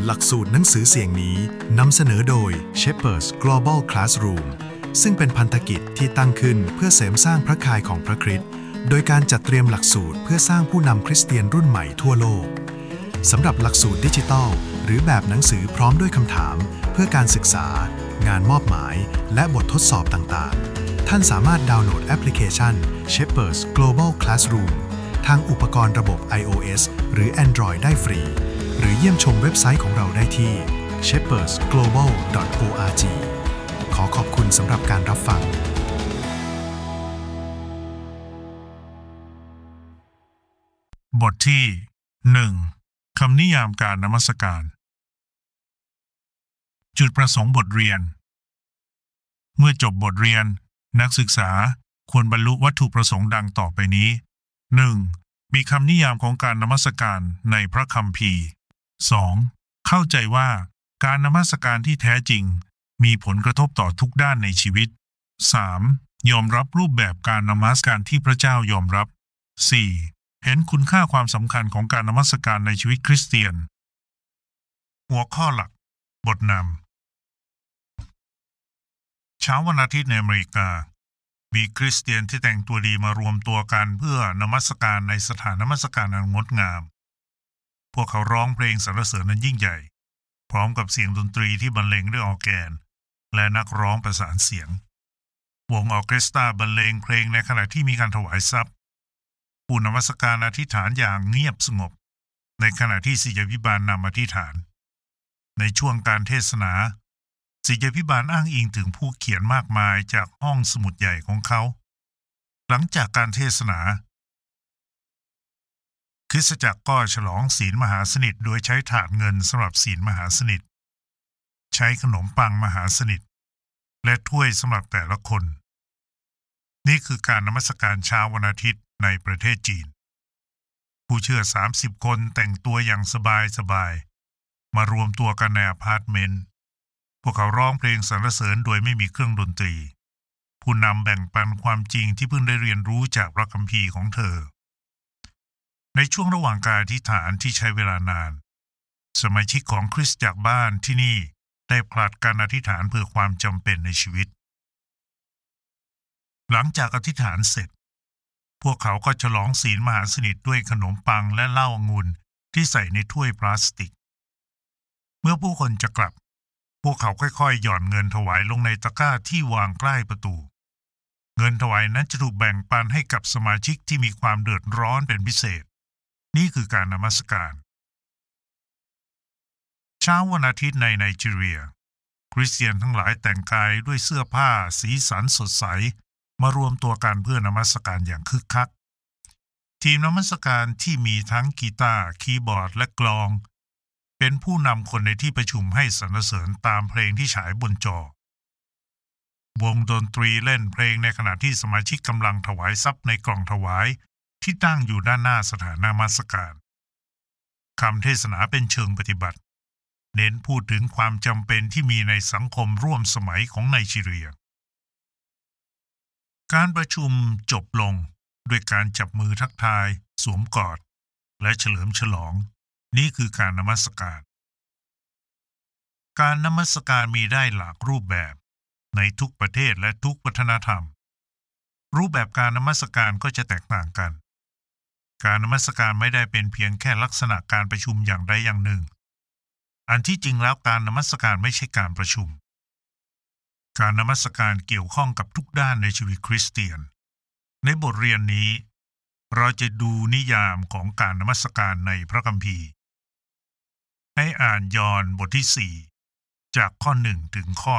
หลักสูตรหนังสือเสียงนี้นำเสนอโดย Shepherds Global Classroom ซึ่งเป็นพันธกิจที่ตั้งขึ้นเพื่อเสริมสร้างพระคายของพระคริสต์โดยการจัดเตรียมหลักสูตรเพื่อสร้างผู้นำคริสเตียนรุ่นใหม่ทั่วโลกสำหรับหลักสูตรดิจิทัลหรือแบบหนังสือพร้อมด้วยคำถามเพื่อการศึกษางานมอบหมายและบททดสอบต่างๆท่านสามารถดาวน์โหลดแอปพลิเคชัน Shepherds Global Classroom ทางอุปกรณ์ระบบ iOS หรือ Android ได้ฟรีหรือเยี่ยมชมเว็บไซต์ของเราได้ที่ shepherdsglobal.org ขอขอบคุณสำหรับการรับฟังบทที่ 1. คำนิยามการนมัสการ จุดประสงค์บทเรียน เมื่อจบบทเรียนนักศึกษาควรบรรลุวัตถุประสงค์ดังต่อไปนี้ 1. มีคำนิยามของการนมัสการในพระคัมภีร์ 2. เข้าใจว่าการนมัสการที่แท้จริงมีผลกระทบต่อทุกด้านในชีวิต 3. ยอมรับรูปแบบการนมัสการที่พระเจ้ายอมรับ 4. เห็นคุณค่าความสำคัญของการนมัสการในชีวิตคริสเตียน หัวข้อหลัก บทนำเช้าวันอาทิตย์ในอเมริกามีคริสเตียนที่แต่งตัวดีมารวมตัวกันเพื่อนมัสการในสถานนมัสการอันงดงามพวกเขาร้องเพลงสรรเสริญนั้นยิ่งใหญ่พร้อมกับเสียงดนตรีที่บรรเลงด้วยออร์แกนและนักร้องประสานเสียงวงออร์เคสตราบรรเลงเพลงในขณะที่มีการถวายทรัพย์ผู้นมัสการอธิษฐานอย่างเงียบสงบในขณะที่ศิษยาภิบาลนำอธิษฐานในช่วงการเทศนาศิษยาภิบาลอ้างอิงถึงผู้เขียนมากมายจากห้องสมุดใหญ่ของเขาหลังจากการเทศนาคริสตจักรก็ฉลองศีลมหาสนิทโดยใช้ถาดเงินสำหรับศีลมหาสนิทใช้ขนมปังมหาสนิทและถ้วยสำหรับแต่ละคนนี่คือการนมัสการเช้าวันอาทิตย์ในประเทศจีนผู้เชื่อ30คนแต่งตัวอย่างสบายๆมารวมตัวกันในอพาร์ตเมนต์พวกเขาร้องเพลงสรรเสริญโดยไม่มีเครื่องดนตรีผู้นำแบ่งปันความจริงที่เพิ่งได้เรียนรู้จากพระคัมภีร์ของเธอในช่วงระหว่างการอธิษฐานที่ใช้เวลานานสมาชิกของคริสตจักรบ้านที่นี่ได้ผลัดการอธิษฐานเพื่อความจำเป็นในชีวิตหลังจากอธิษฐานเสร็จพวกเขาก็ฉลองศีลมหาสนิทด้วยขนมปังและเหล้าองุ่นที่ใส่ในถ้วยพลาสติกเมื่อผู้คนจะกลับพวกเขาค่อยๆหย่อนเงินถวายลงในตะกร้าที่วางใกล้ประตูเงินถวายนั้นจะถูกแบ่งปันให้กับสมาชิกที่มีความเดือดร้อนเป็นพิเศษนี่คือการนมัสการเช้าวันอาทิตย์ในไนจีเรียคริสเตียนทั้งหลายแต่งกายด้วยเสื้อผ้าสีสันสดใสมารวมตัวกันเพื่อนมัสการอย่างคึกคักทีมนมัสการที่มีทั้งกีตาร์คีย์บอร์ดและกลองเป็นผู้นำคนในที่ประชุมให้สรรเสริญตามเพลงที่ฉายบนจอวงดนตรีเล่นเพลงในขณะที่สมาชิกกำลังถวายทรัพย์ในกล่องถวายที่ตั้งอยู่ด้านหน้าสถานนมัสการคำเทศนาเป็นเชิงปฏิบัติเน้นพูดถึงความจำเป็นที่มีในสังคมร่วมสมัยของไนจีเรียการประชุมจบลงด้วยการจับมือทักทายสวมกอดและเฉลิมฉลองนี่คือการนมัสการการนมัสการมีได้หลากรูปแบบในทุกประเทศและทุกวัฒนธรรมรูปแบบการนมัสการก็จะแตกต่างกันการนมัสการไม่ได้เป็นเพียงแค่ลักษณะการประชุมอย่างใดอย่างหนึ่งอันที่จริงแล้วการนมัสการไม่ใช่การประชุมการนมัสการเกี่ยวข้องกับทุกด้านในชีวิตคริสเตียนในบทเรียนนี้เราจะดูนิยามของการนมัสการในพระคัมภีร์ให้อ่านยอห์นบทที่4จากข้อ1ถึงข้อ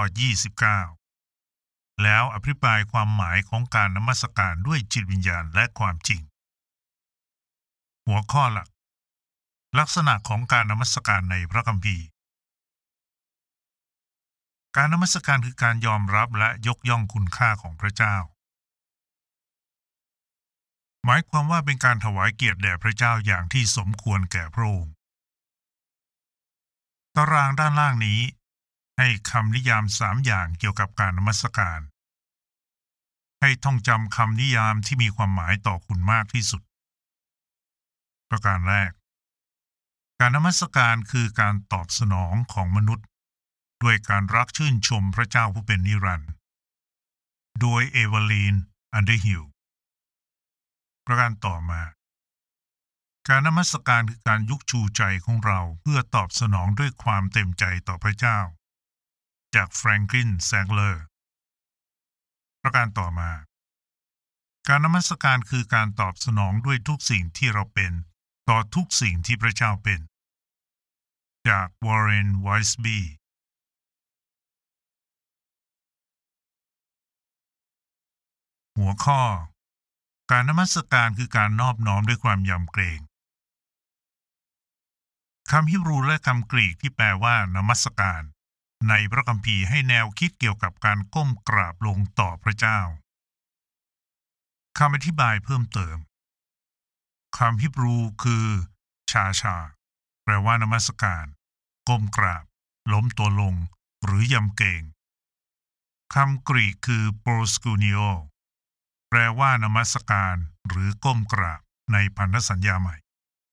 29แล้วอภิปรายความหมายของการนมัสการด้วยจิตวิญญาณและความจริงหัวข้อหลักลักษณะของการนมัสการในพระคัมภีร์การนมัสการคือการยอมรับและยกย่องคุณค่าของพระเจ้าหมายความว่าเป็นการถวายเกียรติแด่พระเจ้าอย่างที่สมควรแก่พระองค์ตารางด้านล่างนี้ให้คำนิยาม3อย่างเกี่ยวกับการนมัสการให้ท่องจำคำนิยามที่มีความหมายต่อคุณมากที่สุดประการแรกการนมัสการคือการตอบสนองของมนุษย์ด้วยการรักชื่นชมพระเจ้าผู้เป็นนิรันดร์โดยเอเวอลีน อันเดอร์ฮิลประการต่อมาการนมัสการคือการยุกชูใจของเราเพื่อตอบสนองด้วยความเต็มใจต่อพระเจ้าจากแฟรงคลิน แซงเลอร์ประการต่อมาการนมัสการคือการตอบสนองด้วยทุกสิ่งที่เราเป็นต่อทุกสิ่งที่พระเจ้าเป็นจากวอร์เรน ไวส์บีหัวข้อการนมัสการคือการนอบน้อมด้วยความยำเกรงคำฮีบรูและคำกรีกที่แปลว่านมัสการในพระคัมภีร์ให้แนวคิดเกี่ยวกับการก้มกราบลงต่อพระเจ้าคำอธิบายเพิ่มเติมคำฮีบรูคือชาแปลว่านมัสการก้มกราบล้มตัวลงหรือยำเกรงคำกรีกคือโปรสกูนิโอแปลว่านมัสการหรือก้มกราบในพันธสัญญาใหม่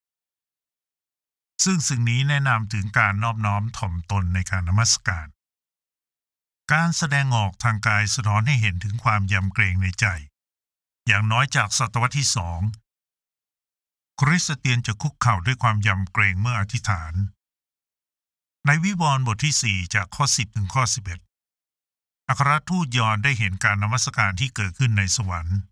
ซึ่งสิ่งนี้แนะนำถึงการนอบน้อมถ่อมตนในการนมัสการการแสดงออกทางกายสะท้อนให้เห็นถึงความยำเกรงในใจอย่างน้อยจากศตวรรษที่2คริสเตียนจะคุกเข่าด้วยความยำเกรงเมื่ออธิษฐานในวิวรณ์บทที่4จากข้อ10ถึงข้อ11อัครทูตยอห์นได้เห็นการนมัสการที่เกิดขึ้นในสวรรค์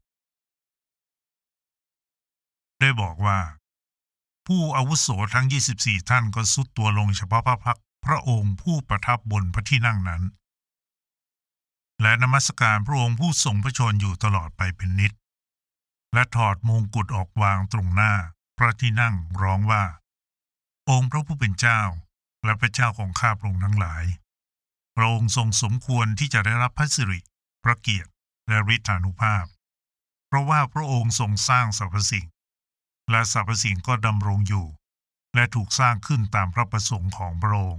ได้บอกว่าผู้อาวุโสทั้ง24ท่านก็ทรุดตัวลงเฉพาะพระพักตร์พระองค์ผู้ประทับบนพระที่นั่งนั้นและนมัสการพระองค์ผู้ทรงพระชนอยู่ตลอดไปเป็นนิจและถอดมงกุฎออกวางตรงหน้าพระที่นั่งร้องว่าองค์พระผู้เป็นเจ้าและพระเจ้าของข้าพระองค์ทั้งหลายพระองค์ทรงสมควรที่จะได้รับพระสิริพระเกียรติและฤทธานุภาพเพราะว่าพระองค์ทรงสร้างสรรพสิ่งและสรรพสิ่งก็ดำรงอยู่และถูกสร้างขึ้นตามพระประสงค์ของพระองค์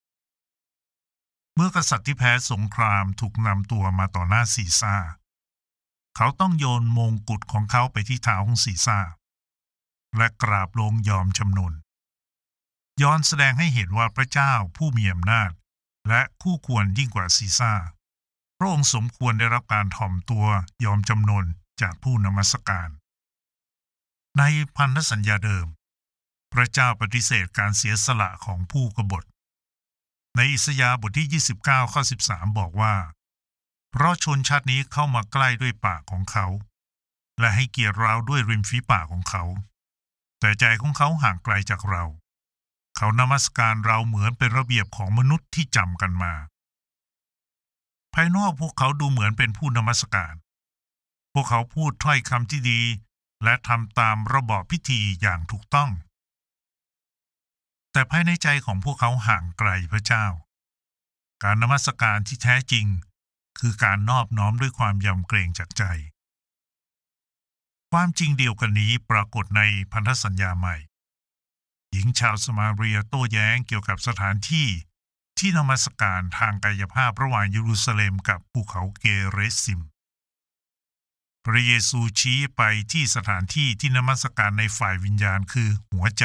เมื่อกษัตริย์ที่แพ้สงครามถูกนำตัวมาต่อหน้าซีซ่าเขาต้องโยนมงกุฎของเขาไปที่เท้าของซีซ่าและกราบลงยอมจำนนย้อนแสดงให้เห็นว่าพระเจ้าผู้มีอำนาจและคู่ควรยิ่งกว่าซีซ่าพระองค์สมควรได้รับการถ่อมตัวยอมจำนนจากผู้นมัสการในพันธสัญญาเดิมพระเจ้าปฏิเสธการเสียสละของผู้กบฏในอิสยาห์บทที่29ข้อ13บอกว่าเพราะชนชาตินี้เข้ามาใกล้ด้วยปากของเขาและให้เกียรติเราด้วยริมฝีปากของเขาแต่ใจของเขาห่างไกลจากเราเขานมัสการเราเหมือนเป็นระเบียบของมนุษย์ที่จำกันมาภายนอกพวกเขาดูเหมือนเป็นผู้นมัสการพวกเขาพูดถ้อยคำที่ดีและทำตามระบอบพิธีอย่างถูกต้องแต่ภายในใจของพวกเขาห่างไกลพระเจ้าการนมัสการที่แท้จริงคือการนอบน้อมด้วยความยำเกรงจากใจความจริงเดียวกันนี้ปรากฏในพันธสัญญาใหม่หญิงชาวสมาเรียโต้แย้งเกี่ยวกับสถานที่ที่นมัสการทางกายภาพระหว่างเยรูซาเล็มกับภูเขาเกเรซิมพระเยซูชี้ไปที่สถานที่ที่นมัสการในฝ่ายวิญญาณคือหัวใจ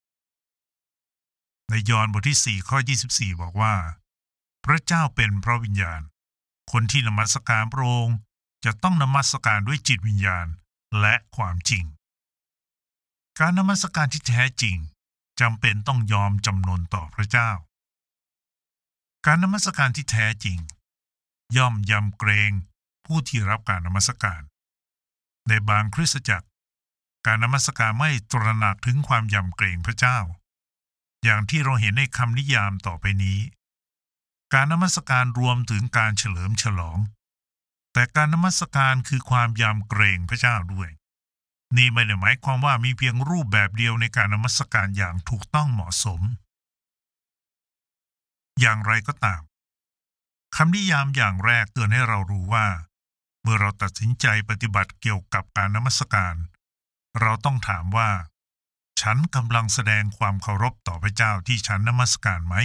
ในยอห์นบทที่4ข้อ24บอกว่าพระเจ้าเป็นพระวิญญาณคนที่นมัสการพระองค์จะต้องนมัสการด้วยจิตวิญญาณและความจริงการนมัสการที่แท้จริงจำเป็นต้องยอมจำนนต่อพระเจ้าการนมัสการที่แท้จริงย่อมยำเกรงผู้ที่รับการนมัสการในบางคริสตจักรการนมัสการไม่ตระหนักถึงความยำเกรงพระเจ้าอย่างที่เราเห็นในคำนิยามต่อไปนี้การนมัสการรวมถึงการเฉลิมฉลองแต่การนมัสการคือความยำเกรงพระเจ้าด้วยนี่ไม่ได้หมายความว่ามีเพียงรูปแบบเดียวในการนมัสการอย่างถูกต้องเหมาะสมอย่างไรก็ตามคำนิยามอย่างแรกเตือนให้เรารู้ว่าเมื่อเราตัดสินใจปฏิบัติเกี่ยวกับการนมัสการเราต้องถามว่าฉันกำลังแสดงความเคารพต่อพระเจ้าที่ฉันนมัสการไหม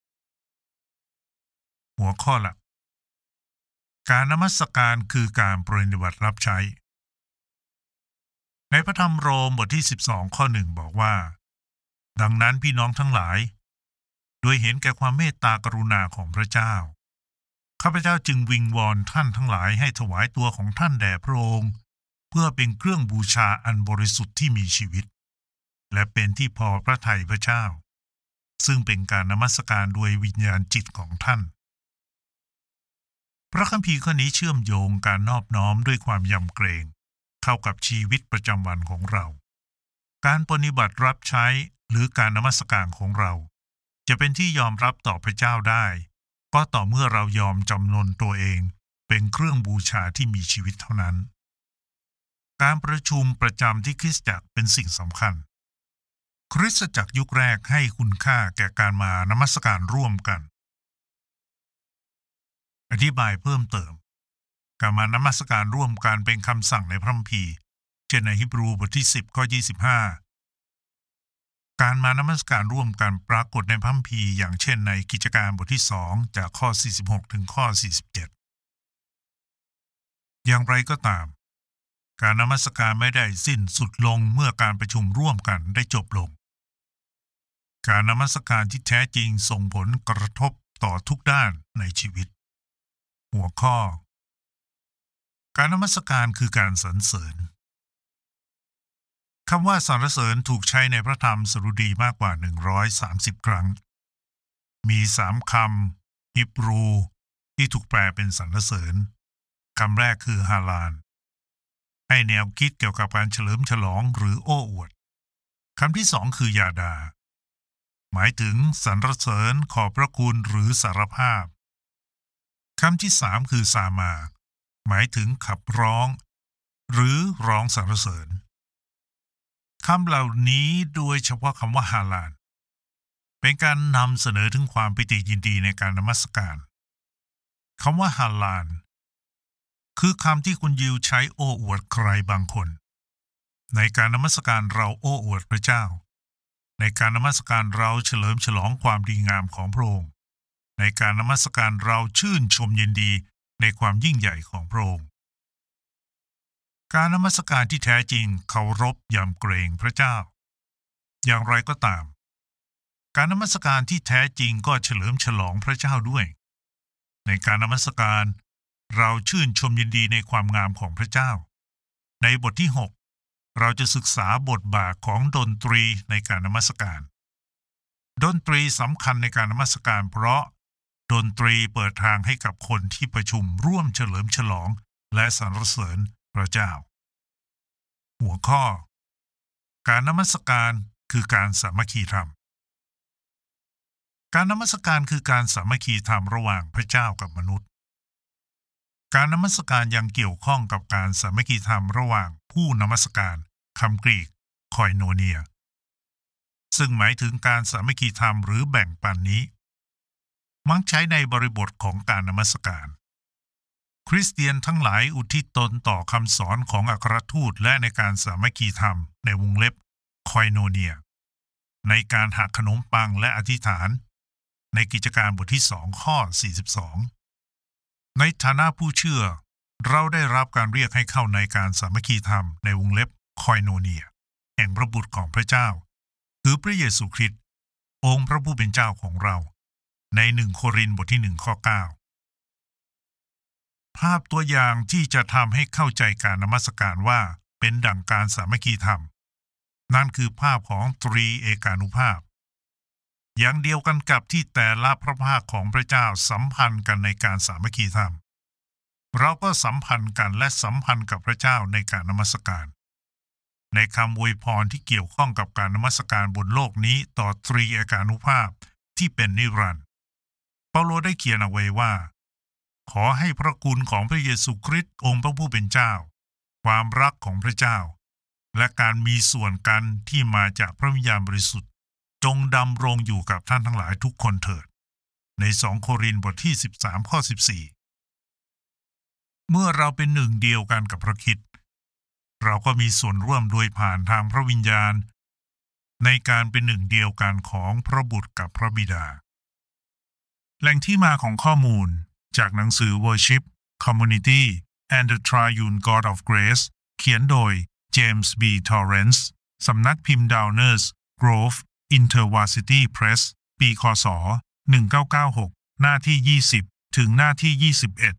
หัวข้อหลักการนมัสการคือการปฏิบัติรับใช้ในพระธรรมโรมบทที่12ข้อ1บอกว่าดังนั้นพี่น้องทั้งหลายโดยเห็นแก่ความเมตตากรุณาของพระเจ้าข้าพเจ้าจึงวิงวอนท่านทั้งหลายให้ถวายตัวของท่านแด่พระองค์เพื่อเป็นเครื่องบูชาอันบริสุทธิ์ที่มีชีวิตและเป็นที่พอพระทัยพระเจ้าซึ่งเป็นการนมัสการโดยวิญญาณจิตของท่านพระคัมภีร์ข้อนี้เชื่อมโยงการนอบน้อมด้วยความยำเกรงเข้ากับชีวิตประจำวันของเราการปฏิบัติรับใช้หรือการนมัสการของเราจะเป็นที่ยอมรับต่อพระเจ้าได้ก็ต่อเมื่อเรายอมจำนนตัวเองเป็นเครื่องบูชาที่มีชีวิตเท่านั้นการประชุมประจำที่คริสตจักรเป็นสิ่งสำคัญคริสตจักรยุคแรกให้คุณค่าแก่การมานมัสการร่วมกันอธิบายเพิ่มเติมการมานมัสการร่วมกันเป็นคำสั่งในพระคัมภีร์เช่นในฮีบรูบทที่10ข้อ25การมานมัสการร่วมกันปรากฏในพระคัมภีร์อย่างเช่นในกิจการบทที่2จากข้อ46ถึงข้อ47อย่างไรก็ตามการนมัสการไม่ได้สิ้นสุดลงเมื่อการประชุมร่วมกันได้จบลงการนมัสการที่แท้จริงส่งผลกระทบต่อทุกด้านในชีวิตหัวข้อการนมัสการคือการสรรเสริญคำว่าสรรเสริญถูกใช้ในพระธรรมสดุดีมากกว่า130ครั้งมี3คำฮีบรูที่ถูกแปลเป็นสรรเสริญคำแรกคือฮาลานให้แนวคิดเกี่ยวกับการเฉลิมฉลองหรือโอ้อวดคำที่2คือยาดาหมายถึงสรรเสริญขอบพระคุณหรือสารภาพคำที่3คือซามาหมายถึงขับร้องหรือร้องสรรเสริญคำเหล่านี้โดยเฉพาะคำว่าฮาลานเป็นการนำเสนอถึงความปิติยินดีในการนมัสการคำว่าฮาลานคือคำที่คุณยิวใช้โอ้อวดใครบางคนในการนมัสการเราโอ้อวดพระเจ้าในการนมัสการเราเฉลิมฉลองความดีงามของพระองค์ในการนมัสการเราชื่นชมยินดีในความยิ่งใหญ่ของพระองค์การนมัสการที่แท้จริงเคารพยำเกรงพระเจ้าอย่างไรก็ตามการนมัสการที่แท้จริงก็เฉลิมฉลองพระเจ้าด้วยในการนมัสการเราชื่นชมยินดีในความงามของพระเจ้าในบทที่6เราจะศึกษาบทบาทของดนตรีในการนมัสการดนตรีสำคัญในการนมัสการเพราะดนตรีเปิดทางให้กับคนที่ประชุมร่วมเฉลิมฉลองและสรรเสริญพระเจ้าหัวข้อการนมัสการคือการสามัคคีธรรมการนมัสการคือการสามัคคีธรรมระหว่างพระเจ้ากับมนุษย์การนมัสการยังเกี่ยวข้องกับการสามัคคีธรรมระหว่างผู้นมัสการคำกรีกคอยโนเนียซึ่งหมายถึงการสามัคคีธรรมหรือแบ่งปันนี้มักใช้ในบริบทของการนมัสการคริสเตียนทั้งหลายอุทิศตนต่อคำสอนของอัครทูตและในการสามัคคีธรรมในวงเล็บคอยโนเนียในการหักขนมปังและอธิษฐานในกิจการบทที่2ข้อ42ในฐานะผู้เชื่อเราได้รับการเรียกให้เข้าในการสามัคคีธรรมในวงเล็บคอยโนเนียแห่งพระบุตรของพระเจ้าคือพระเยซูคริสต์องค์พระผู้เป็นเจ้าของเราใน1โครินธ์บทที่1ข้อ9ภาพตัวอย่างที่จะทำให้เข้าใจการนมัสการว่าเป็นดั่งการสามัคคีธรรมนั่นคือภาพของตรีเอกานุภาพอย่างเดียวกันกับที่แต่ละพระภาคของพระเจ้าสัมพันธ์กันในการสามัคคีธรรมเราก็สัมพันธ์กันและสัมพันธ์กับพระเจ้าในการนมัสการในคำอวยพรที่เกี่ยวข้องกับการนมัสการบนโลกนี้ต่อตรีเอกานุภาพที่เป็นนิรันดร์เปาโลได้เขียนเอาไว้ว่าขอให้พระคุณของพระเยซูคริสต์องค์พระผู้เป็นเจ้าความรักของพระเจ้าและการมีส่วนกันที่มาจากพระวิญญาณบริสุทธิ์จงดำรงอยู่กับท่านทั้งหลายทุกคนเถิดใน2โครินธ์บทที่13ข้อ14เมื่อเราเป็นหนึ่งเดียวกันกับพระคริสต์เราก็มีส่วนร่วมโดยผ่านทางพระวิญญาณในการเป็นหนึ่งเดียวกันของพระบุตรกับพระบิดาแหล่งที่มาของข้อมูลจากหนังสือ Worship, Community and the Triune God of Grace เขียนโดย James B. Torrance สำนักพิมพ์ Downers Grove InterVarsity Press ปีคศ1996หน้าที่20ถึงหน้าที่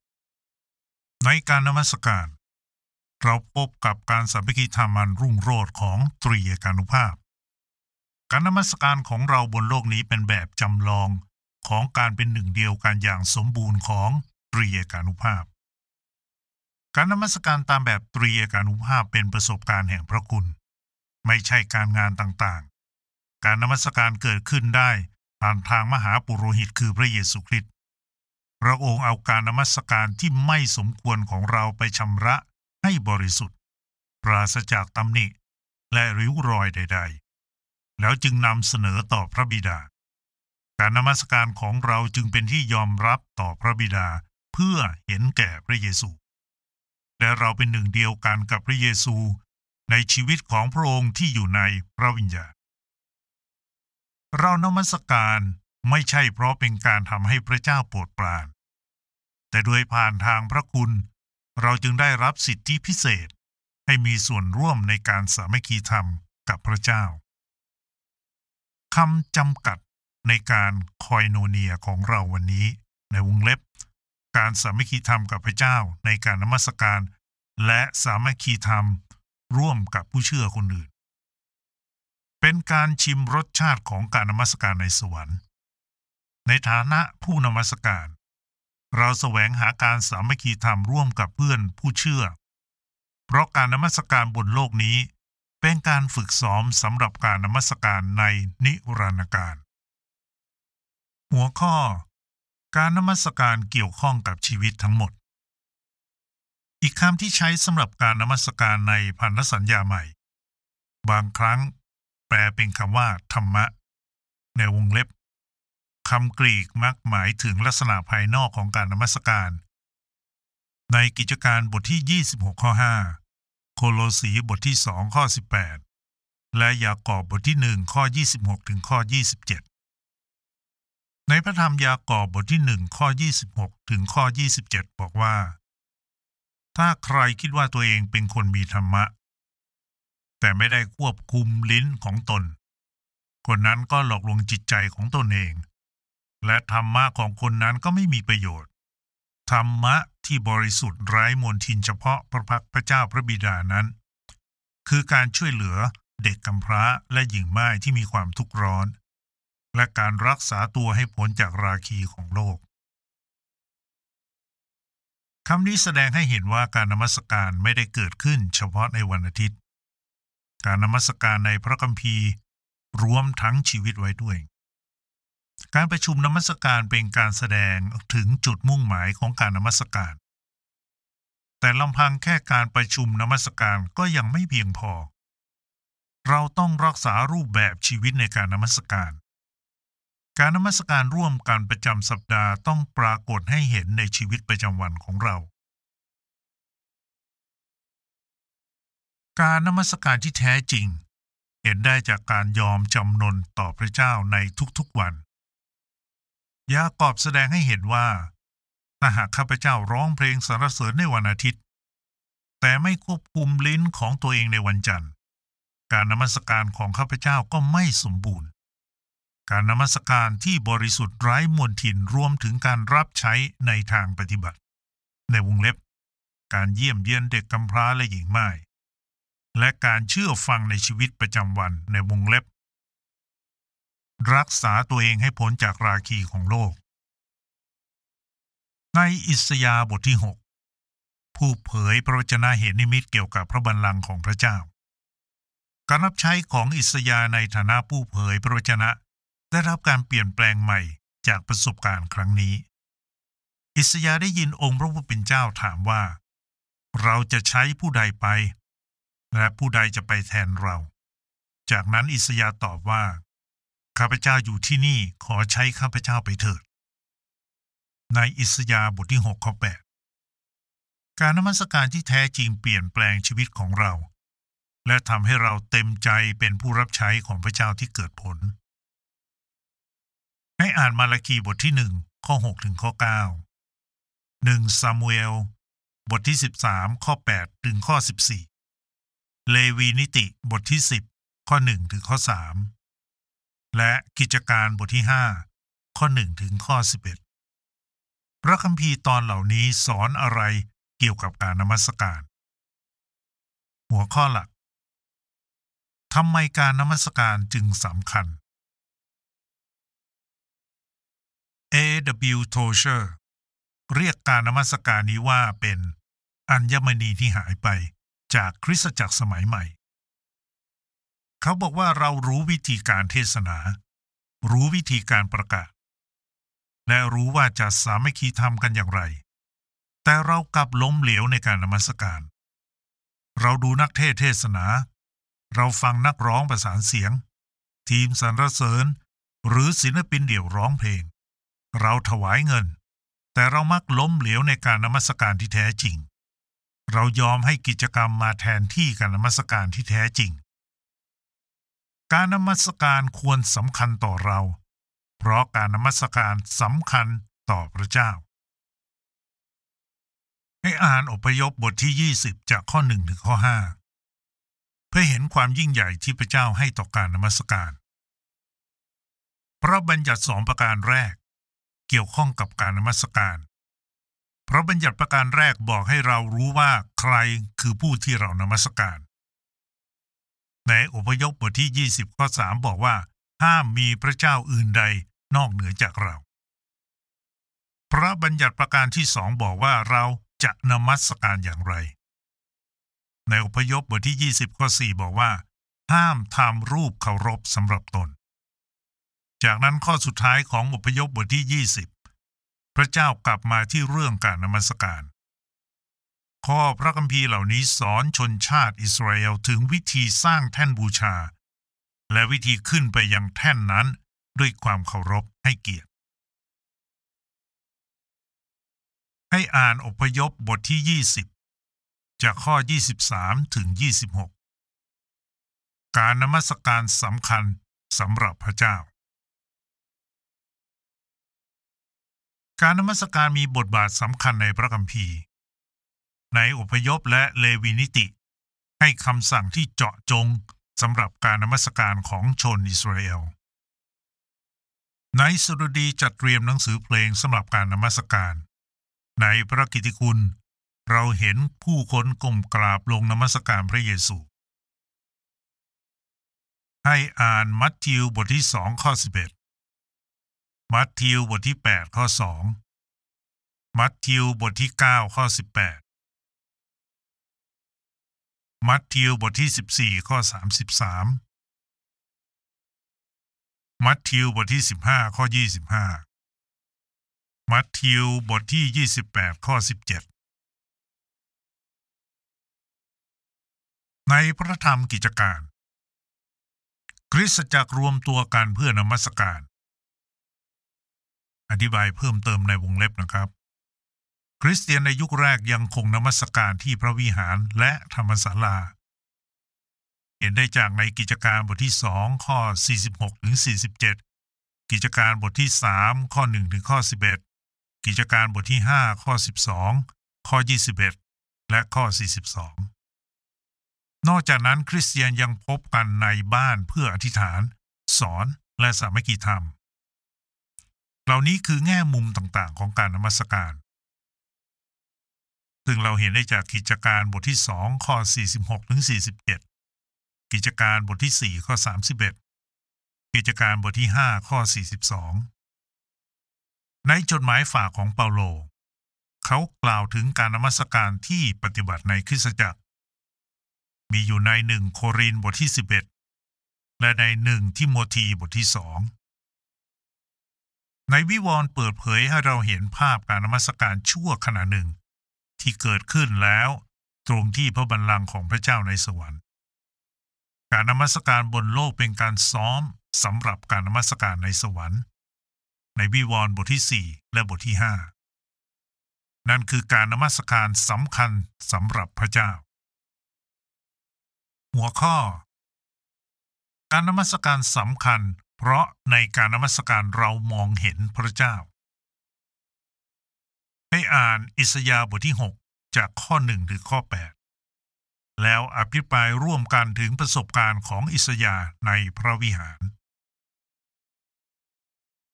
21ในการนมัสการเราพบกับการสามัคคีธรรมอันรุ่งโรจน์ของตรีเอกานุภาพการนมัสการของเราบนโลกนี้เป็นแบบจำลองของการเป็นหนึ่งเดียวกันอย่างสมบูรณ์ของตรีเอกานุภาพการนมัสการตามแบบตรีเอกานุภาพเป็นประสบการณ์แห่งพระคุณไม่ใช่การงานต่างๆการนมัสการเกิดขึ้นได้ผ่านทางมหาปุโรหิตคือพระเยซูคริสต์พระองค์เอาการนมัสการที่ไม่สมควรของเราไปชำระให้บริสุทธิ์ปราศจากตำหนิและริ้วรอยใดๆแล้วจึงนำเสนอต่อพระบิดาการนมัสการของเราจึงเป็นที่ยอมรับต่อพระบิดาเพื่อเห็นแก่พระเยซูและเราเป็นหนึ่งเดียวกันกับพระเยซูในชีวิตของพระองค์ที่อยู่ในพระวิญญาณเรานมัสการไม่ใช่เพราะเป็นการทำให้พระเจ้าโปรดปรานแต่โดยผ่านทางพระคุณเราจึงได้รับสิทธิพิเศษให้มีส่วนร่วมในการสามัคคีธรรมกับพระเจ้าคำจำกัดในการคอยโนเนียของเราวันนี้ในวงเล็บการสามัคคีธรรมกับพระเจ้าในการนมัสการและสามัคคีธรรมร่วมกับผู้เชื่อคนอื่นเป็นการชิมรสชาติของการนมัสการในสวรรค์ในฐานะผู้นมัสการเราแสวงหาการสามัคคีธรรมร่วมกับเพื่อนผู้เชื่อเพราะการนมัสการบนโลกนี้เป็นการฝึกซ้อมสำหรับการนมัสการในนิรันดร์การหัวข้อการนมัสการเกี่ยวข้องกับชีวิตทั้งหมดอีกคำที่ใช้สำหรับการนมัสการในพันธสัญญาใหม่บางครั้งแปลเป็นคำว่าธรรมะในวงเล็บคำกรีกมักหมายถึงลักษณะภายนอกของการนมัสการในกิจการบทที่26ข้อ5โคโลสีบทที่2ข้อ18และยากอบบทที่1ข้อ26ถึงข้อ27ในพระธรรมยากอบบทที่1ข้อ26ถึงข้อ27บอกว่าถ้าใครคิดว่าตัวเองเป็นคนมีธรรมะแต่ไม่ได้ควบคุมลิ้นของตนคนนั้นก็หลอกลวงจิตใจของตนเองและธรรมะของคนนั้นก็ไม่มีประโยชน์ธรรมะที่บริสุทธิ์ไร้มลทินเฉพาะพระพักพระเจ้าพระบิดานั้นคือการช่วยเหลือเด็กกำพร้าและหญิงม่ายที่มีความทุกข์ร้อนและการรักษาตัวให้พ้นจากราคีของโลกคำนี้แสดงให้เห็นว่าการนมัสการไม่ได้เกิดขึ้นเฉพาะในวันอาทิตย์การนมัสการในพระคัมภีร์รวมทั้งชีวิตไว้ด้วยการประชุมนมัสการเป็นการแสดงถึงจุดมุ่งหมายของการนมัสการแต่ลำพังแค่การประชุมนมัสการก็ยังไม่เพียงพอเราต้องรักษารูปแบบชีวิตในการนมัสการการนมัสการร่วมกันประจำสัปดาห์ต้องปรากฏให้เห็นในชีวิตประจำวันของเราการนมัสการที่แท้จริงเห็นได้จากการยอมจำนนต่อพระเจ้าในทุกๆวันยากอบแสดงให้เห็นว่าถ้าหากข้าพเจ้าร้องเพลงสรรเสริญในวันอาทิตย์แต่ไม่ควบคุมลิ้นของตัวเองในวันจันทร์การนมัสการของข้าพเจ้าก็ไม่สมบูรณ์การนมัสการที่บริสุทธิ์ไร้มลทินรวมถึงการรับใช้ในทางปฏิบัติในวงเล็บการเยี่ยมเยียนเด็กกำพร้าและหญิงม่ายและการเชื่อฟังในชีวิตประจำวันในวงเล็บรักษาตัวเองให้พ้นจากราคีของโลกในอิสยาห์บทที่6ผู้เผยพระวจนะเหตุนิมิตเกี่ยวกับพระบัลลังก์ของพระเจ้าการรับใช้ของอิสยาห์ในฐานะผู้เผยพระวจนะได้รับการเปลี่ยนแปลงใหม่จากประสบการณ์ครั้งนี้อิสยาห์ได้ยินองค์พระผู้เป็นเจ้าถามว่าเราจะใช้ผู้ใดไปและผู้ใดจะไปแทนเราจากนั้นอิสยาห์ตอบว่าข้าพเจ้าอยู่ที่นี่ขอใช้ข้าพเจ้าไปเถิดในอิสยาห์บทที่6ข้อ8การนมัสการที่แท้จริงเปลี่ยนแปลงชีวิตของเราและทำให้เราเต็มใจเป็นผู้รับใช้ของพระเจ้าที่เกิดผลให้อ่านมาระคีบทที่1ข้อ6ถึงข้อ9 1ซามูเอลบทที่13ข้อ8ถึงข้อ14เลวีนิติบทที่10ข้อ1ถึงข้อ3 และกิจการบทที่5ข้อ1ถึงข้อ11พระคัมภีร์ตอนเหล่านี้สอนอะไรเกี่ยวกับการนมัสการ หัวข้อหลักทำไมการนมัสการจึงสำคัญ A.W. Tozer เรียกการนมัสการนี้ว่าเป็นอัญมณีที่หายไปจากคริสตจักรสมัยใหม่เขาบอกว่าเรารู้วิธีการเทศนารู้วิธีการประกาศและรู้ว่าจะสามัคคีธรรมกันอย่างไรแต่เรากลับล้มเหลวในการนมัสการเราดูนักเทศนาเราฟังนักร้องประสานเสียงทีมสรรเสริญหรือศิลปินเดี่ยวร้องเพลงเราถวายเงินแต่เรามักล้มเหลวในการนมัสการที่แท้จริงเรายอมให้กิจกรรมมาแทนที่การนมัสการที่แท้จริงการนมัสการควรสำคัญต่อเราเพราะการนมัสการสำคัญต่อพระเจ้าให้อ่านอพยพบทที่20จากข้อ1ถึงข้อ5เพื่อเห็นความยิ่งใหญ่ที่พระเจ้าให้ต่อการนมัสการพระบัญญัติ2ประการแรกเกี่ยวข้องกับการนมัสการพระบัญญัติประการแรกบอกให้เรารู้ว่าใครคือผู้ที่เรานมัสการในอพยพบทที่20ข้อ3บอกว่าห้ามมีพระเจ้าอื่นใดนอกเหนือจากเราพระบัญญัติประการที่2บอกว่าเราจะนมัสการอย่างไรในอพยพบทที่20ข้อ4บอกว่าห้ามทำรูปเคารพสำหรับตนจากนั้นข้อสุดท้ายของอพยพบทที่20พระเจ้ากลับมาที่เรื่องการนมัสการข้อพระคัมภีร์เหล่านี้สอนชนชาติอิสราเอลถึงวิธีสร้างแท่นบูชาและวิธีขึ้นไปยังแท่นนั้นด้วยความเคารพให้เกียรติให้อ่านอพยพบทที่20จากข้อ23ถึง26การนมัสการสำคัญสำหรับพระเจ้าการนมัสการมีบทบาทสำคัญในพระคัมภีร์ในอพยพและเลวีนิติให้คำสั่งที่เจาะจงสำหรับการนมัสการของชนอิสราเอลในสดุดีจัดเตรียมหนังสือเพลงสำหรับการนมัสการในพระกิตติคุณเราเห็นผู้คนก้มกราบลงนมัสการพระเยซูให้อ่านมัทธิวบทที่2ข้อ11มัทธิวบทที่8ข้อ2มัทธิวบทที่9ข้อ18มัทธิวบทที่14ข้อ33มัทธิวบทที่15ข้อ25มัทธิวบทที่28ข้อ17ในพระธรรมกิจการคริสตจักรรวมตัวกันเพื่อนมัสการอธิบายเพิ่มเติมในวงเล็บนะครับคริสเตียนในยุคแรกยังคงนมัสการที่พระวิหารและธรรมศาลาเห็นได้จากในกิจการบทที่2ข้อ46ถึง47กิจการบทที่3ข้อ1ถึงข้อ11กิจการบทที่5ข้อ12ข้อ21และข้อ42นอกจากนั้นคริสเตียนยังพบกันในบ้านเพื่ออธิษฐานสอนและสามัคคีธรรมเหล่านี้คือแง่มุมต่างๆของการนมัสการซึ่งเราเห็นได้จากกิจการบทที่2ข้อ46ถึง47กิจการบทที่4ข้อ31กิจการบทที่5ข้อ42ในจดหมายฝากของเปาโลเขากล่าวถึงการนมัสการที่ปฏิบัติในคริสตจักรมีอยู่ใน1โครินธ์บทที่11และใน1ทิโมธีบทที่2ในวิวรณ์เปิดเผยให้เราเห็นภาพการนมัสการชั่วขณะหนึ่งที่เกิดขึ้นแล้วตรงที่พระบัลลังก์ของพระเจ้าในสวรรค์การนมัสการบนโลกเป็นการซ้อมสำหรับการนมัสการในสวรรค์ในวิวรณ์บทที่4และบทที่5นั่นคือการนมัสการสำคัญสำหรับพระเจ้าหัวข้อการนมัสการสำคัญเพราะในการนมัสการเรามองเห็นพระเจ้าให้อ่านอิสยาห์บทที่6จากข้อ1ถึงข้อ8แล้วอภิปรายร่วมกันถึงประสบการณ์ของอิสยาห์ในพระวิหาร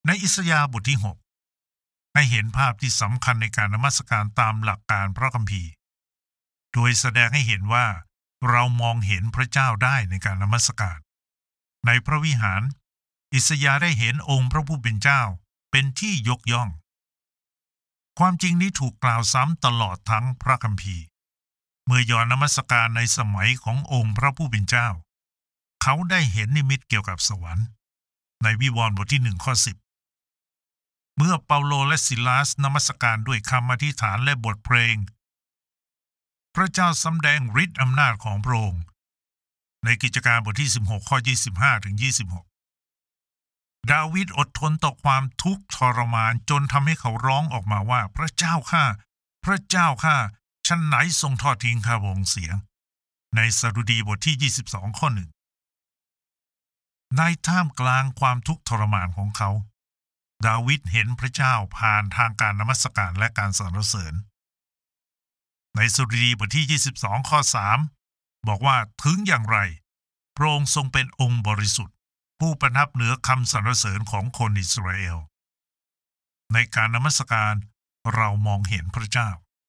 ในอิสยาห์บทที่6ให้เห็นภาพที่สำคัญในการนมัสการตามหลักการพระคัมภีร์โดยแสดงให้เห็นว่าเรามองเห็นพระเจ้าได้ในการนมัสการในพระวิหารอิสยาห์ได้เห็นองค์พระผู้เป็นเจ้าเป็นที่ยกย่องความจริงนี้ถูกกล่าวซ้ำตลอดทั้งพระคัมภีร์เมื่อยอนนมัสการในสมัยขององค์พระผู้เป็นเจ้าเขาได้เห็นนิมิตเกี่ยวกับสวรรค์ในวิวรณ์บทที่1 ข้อ 10เมื่อเปาโลและซิลาสนมัสการด้วยคำอธิษฐานและบทเพลงพระเจ้าสำแดงฤทธิ์อำนาจของพระองค์ในกิจการบทที่16 ข้อ 25 ถึง 26ดาวิดอดทนต่อความทุกข์ทรมานจนทำให้เขาร้องออกมาว่าพระเจ้าข้าพระเจ้าข้าฉันไหนทรงทอดทิ้งข้าพระองค์เสียในสดุดีบทที่22 ข้อ 1ในท่ามกลางความทุกข์ทรมานของเขาดาวิดเห็นพระเจ้าผ่านทางการนมัสการและการสรรเสริญในสดุดีบทที่22 ข้อ 3บอกว่าถึงอย่างไรพระองค์ทรงเป็นองค์บริสุทธิ์ผู้ประทับเหนือคำสรรเสริญของคนอิสราเอลในการนมัสการเรามองเห็นพระเจ้า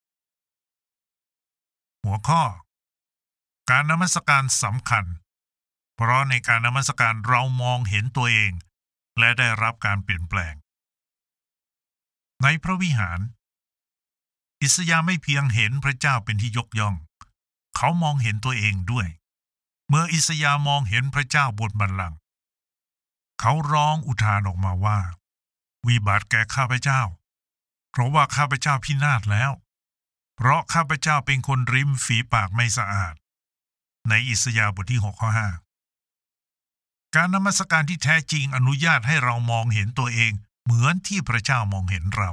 หัวข้อการนมัสการสำคัญเพราะในการนมัสการเรามองเห็นตัวเองและได้รับการเปลี่ยนแปลงในพระวิหารอิสยาห์ไม่เพียงเห็นพระเจ้าเป็นที่ยกย่องเขามองเห็นตัวเองด้วยเมื่ออิสยาห์มองเห็นพระเจ้าบนบัลลังก์เขาร้องอุทานออกมาว่าวิบัติแก่ข้าพเจ้าเพราะว่าข้าพเจ้าพินาศแล้วเพราะข้าพเจ้าเป็นคนริมฝีปากไม่สะอาดในอิสยาห์บทที่6 ข้อ 5การนมัสการที่แท้จริงอนุญาตให้เรามองเห็นตัวเองเหมือนที่พระเจ้ามองเห็นเรา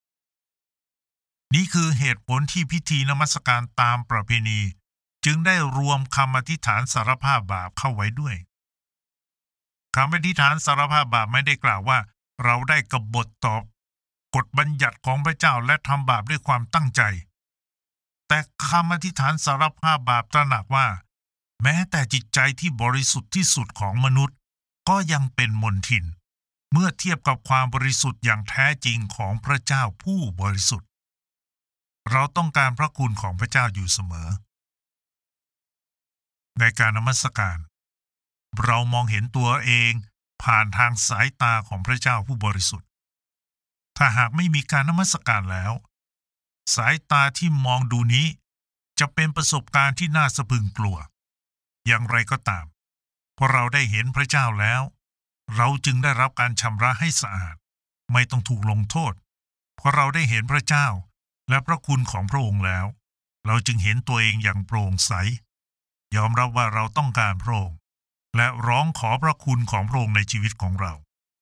นี่คือเหตุผลที่พิธีนมัสการตามประเพณีจึงได้รวมคำอธิษฐานสารภาพบาปเข้าไว้ด้วยคำอธิษฐานสารภาพบาปไม่ได้กล่าวว่าเราได้กบฏต่อกฎบัญญัติของพระเจ้าและทำบาปด้วยความตั้งใจแต่คำอธิษฐานสารภาพบาปตระหนักว่าแม้แต่จิตใจที่บริสุทธิ์ที่สุดของมนุษย์ก็ยังเป็นมลทินเมื่อเทียบกับความบริสุทธิ์อย่างแท้จริงของพระเจ้าผู้บริสุทธิ์เราต้องการพระคุณของพระเจ้าอยู่เสมอในการนมัสการเรามองเห็นตัวเองผ่านทางสายตาของพระเจ้าผู้บริสุทธิ์ถ้าหากไม่มีการนมัสการแล้วสายตาที่มองดูนี้จะเป็นประสบการณ์ที่น่าสะพรึงกลัวอย่างไรก็ตามพอเราได้เห็นพระเจ้าแล้วเราจึงได้รับการชำระให้สะอาดไม่ต้องถูกลงโทษเพราะเราได้เห็นพระเจ้าและพระคุณของพระองค์แล้วเราจึงเห็นตัวเองอย่างโปร่งใสยอมรับว่าเราต้องการพระองค์และร้องขอพระคุณของพระองค์ในชีวิตของเรา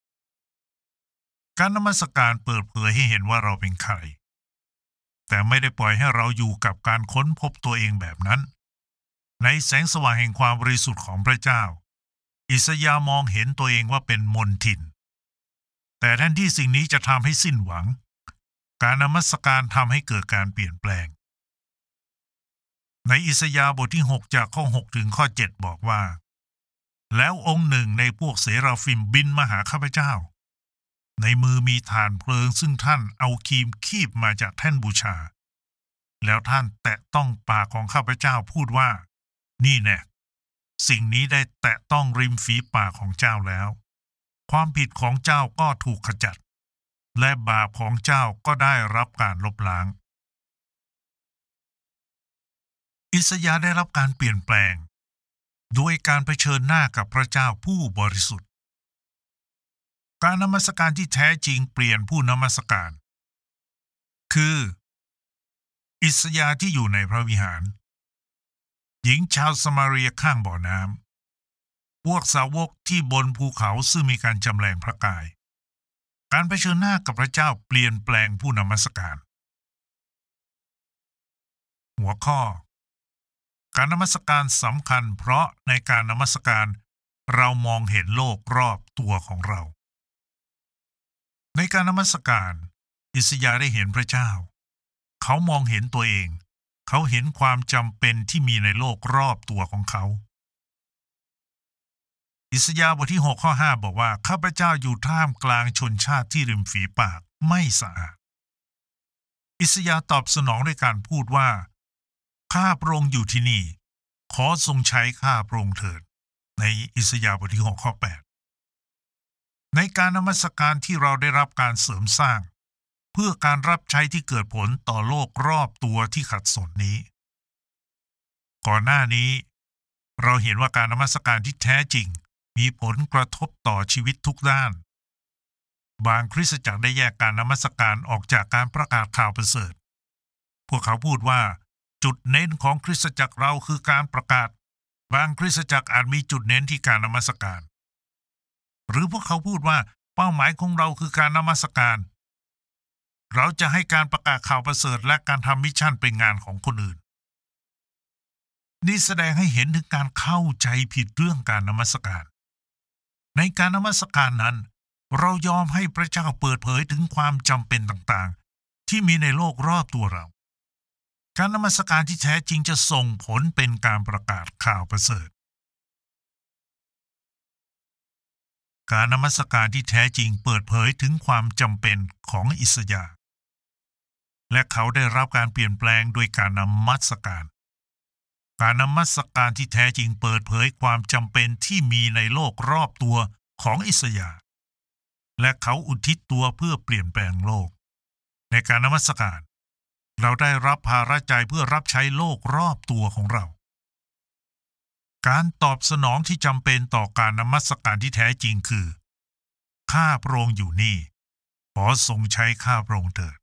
การนมัสการเปิดเผยให้เห็นว่าเราเป็นใครแต่ไม่ได้ปล่อยให้เราอยู่กับการค้นพบตัวเองแบบนั้นในแสงสว่างแห่งความบริสุทธิ์ของพระเจ้าอิสยาห์มองเห็นตัวเองว่าเป็นมลทินแต่แทนที่สิ่งนี้จะทำให้สิ้นหวังการนมัสการทำให้เกิดการเปลี่ยนแปลงในอิสยาห์บทที่6จากข้อ6ถึงข้อ7บอกว่าแล้วองค์หนึ่งในพวกเสราฟิมบินมาหาข้าพเจ้าในมือมีถ่านเพลิงซึ่งท่านเอาครีมคีบมาจากแท่นบูชาแล้วท่านแตะต้องปากของข้าพเจ้าพูดว่านี่แน่สิ่งนี้ได้แตะต้องริมฝีปากของเจ้าแล้วความผิดของเจ้าก็ถูกขจัดและบาปของเจ้าก็ได้รับการลบล้างอิสยาห์ได้รับการเปลี่ยนแปลงโดยการเผชิญหน้ากับพระเจ้าผู้บริสุทธิ์การนมัสการที่แท้จริงเปลี่ยนผู้นมัสการคืออิสยาห์ที่อยู่ในพระวิหารหญิงชาวสมาเรียข้างบ่อน้ำพวกสาวกที่บนภูเขาซึ่งมีการจำแรงพระกายการเผชิญหน้ากับพระเจ้าเปลี่ยนแปลงผู้นมัสการหัวข้อการนมัสการสำคัญเพราะในการนมัสการเรามองเห็นโลกรอบตัวของเราในการนมัสการอิสยาห์ได้เห็นพระเจ้าเขามองเห็นตัวเองเขาเห็นความจำเป็นที่มีในโลกรอบตัวของเขาอิสยาห์บทที่6ข้อ5บอกว่าข้าพเจ้าอยู่ท่ามกลางชนชาติที่ริมฝีปากไม่สะอาดอิสยาห์ตอบสนองด้วยการพูดว่าข้าพระองค์อยู่ที่นี่ขอทรงใช้ข้าพระองค์เถิดในอิสยาห์บทที่6ข้อ8ในการนมัสการที่เราได้รับการเสริมสร้างเพื่อการรับใช้ที่เกิดผลต่อโลกรอบตัวที่ขัดสนนี้ก่อนหน้านี้เราเห็นว่าการนมัสการที่แท้จริงมีผลกระทบต่อชีวิตทุกด้านบางคริสตจักรได้แยกการนมัสการออกจากการประกาศข่าวประเสริฐพวกเขาพูดว่าจุดเน้นของคริสตจักรเราคือการประกาศบางคริสตจักรอาจมีจุดเน้นที่การนมัสการหรือพวกเขาพูดว่าเป้าหมายของเราคือการนมัสการเราจะให้การประกาศข่าวประเสริฐและการทำมิชชั่นเป็นงานของคนอื่นนี่แสดงให้เห็นถึงการเข้าใจผิดเรื่องการนมัสการในการนมัสการนั้นเรายอมให้พระเจ้าเปิดเผยถึงความจำเป็นต่างๆที่มีในโลกรอบตัวเราการนมัสการที่แท้จริงจะส่งผลเป็นการประกาศข่าวประเสริฐการนมัสการที่แท้จริงเปิดเผยถึงความจำเป็นของอิสยาห์และเขาได้รับการเปลี่ยนแปลงโดยการนมัสการการนมัสการที่แท้จริงเปิดเผยความจำเป็นที่มีในโลกรอบตัวของอิสยาห์และเขาอุทิศตัวเพื่อเปลี่ยนแปลงโลกในการนมัสการเราได้รับภาระใจเพื่อรับใช้โลกรอบตัวของเราการตอบสนองที่จำเป็นต่อการนมัสการที่แท้จริงคือข้าพระองค์อยู่นี่ขอทรงใช้ข้าพระองค์เถิด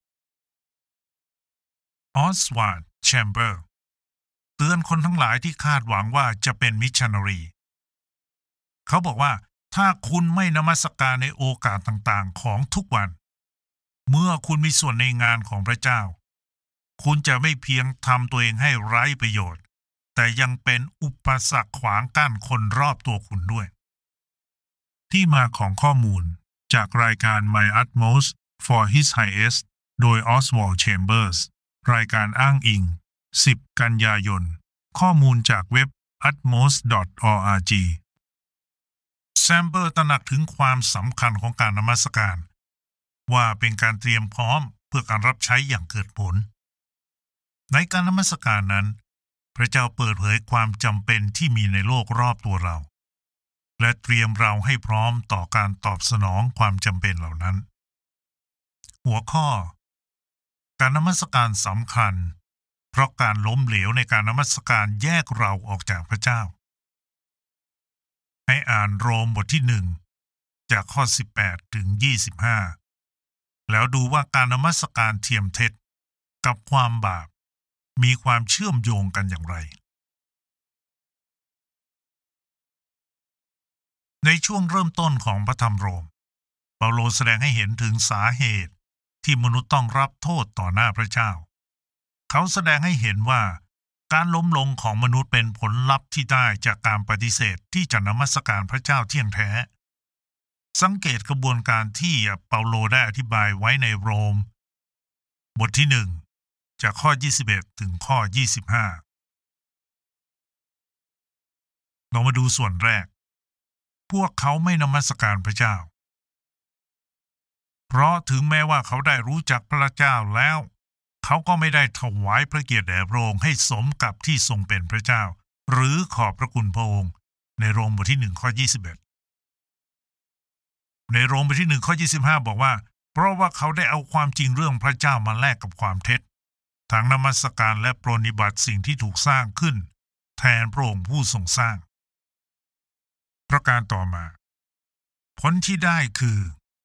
ออสวาร์ด แชมเบอร์เตือนคนทั้งหลายที่คาดหวังว่าจะเป็นมิชชันนารีเขาบอกว่าถ้าคุณไม่นมัสการในโอกาสต่างๆของทุกวันเมื่อคุณมีส่วนในงานของพระเจ้าคุณจะไม่เพียงทำตัวเองให้ไร้ประโยชน์แต่ยังเป็นอุปสรรคขวางกั้นคนรอบตัวคุณด้วยที่มาของข้อมูลจากรายการ My Utmost for His Highest โดย Oswald Chambers รายการอ้างอิง10 กันยายนข้อมูลจากเว็บ utmost.org แซมเบอร์ตระหนักถึงความสำคัญของการนมัสการว่าเป็นการเตรียมพร้อมเพื่อการรับใช้อย่างเกิดผลในการนมัสการนั้นพระเจ้าเปิดเผยความจำเป็นที่มีในโลกรอบตัวเราและเตรียมเราให้พร้อมต่อการตอบสนองความจำเป็นเหล่านั้นหัวข้อการนมัสการสำคัญเพราะการล้มเหลวในการนมัสการแยกเราออกจากพระเจ้าให้อ่านโรมบทที่1จากข้อ18ถึง25แล้วดูว่าการนมัสการเทียมเท็จกับความบาปมีความเชื่อมโยงกันอย่างไรในช่วงเริ่มต้นของพระธรรมโรมเปาโลแสดงให้เห็นถึงสาเหตุที่มนุษย์ต้องรับโทษต่อหน้าพระเจ้าเขาแสดงให้เห็นว่าการล้มลงของมนุษย์เป็นผลลัพธ์ที่ได้จากการปฏิเสธที่จะนมัสการพระเจ้าเที่ยงแท้สังเกตกระบวนการที่เปาโลได้อธิบายไว้ในโรมบทที่1จากข้อ21ถึงข้อ25เรามาดูส่วนแรกพวกเขาไม่นมัสการพระเจ้าเพราะถึงแม้ว่าเขาได้รู้จักพระเจ้าแล้วเขาก็ไม่ได้ถวายพระเกียรติแด่พระองค์ให้สมกับที่ทรงเป็นพระเจ้าหรือขอบพระคุณพระองค์ในโรมบทที่1ข้อ21ในโรมบทที่1ข้อ25บอกว่าเพราะว่าเขาได้เอาความจริงเรื่องพระเจ้ามาแลกกับความเท็จทั้งนมัสการและปรนนิบัติสิ่งที่ถูกสร้างขึ้นแทนพระองค์ผู้ทรงสร้างประการต่อมาผลที่ได้คือ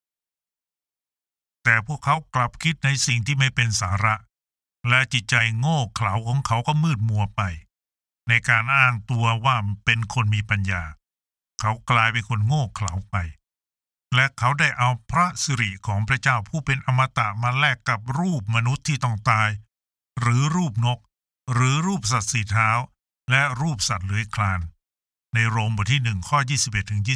แต่พวกเขากลับคิดในสิ่งที่ไม่เป็นสาระและจิตใจโง่เขลาของเขาก็มืดมัวไปในการอ้างตัวว่าเป็นคนมีปัญญาเขากลายเป็นคนโง่เขลาไปและเขาได้เอาพระสิริของพระเจ้าผู้เป็นอมตะมาแลกกับรูปมนุษย์ที่ต้องตายหรือรูปนกหรือรูปสัตว์สี่เท้าและรูปสัตว์เลื้อยคลานในโรมบทที่1ข้อ21ถึง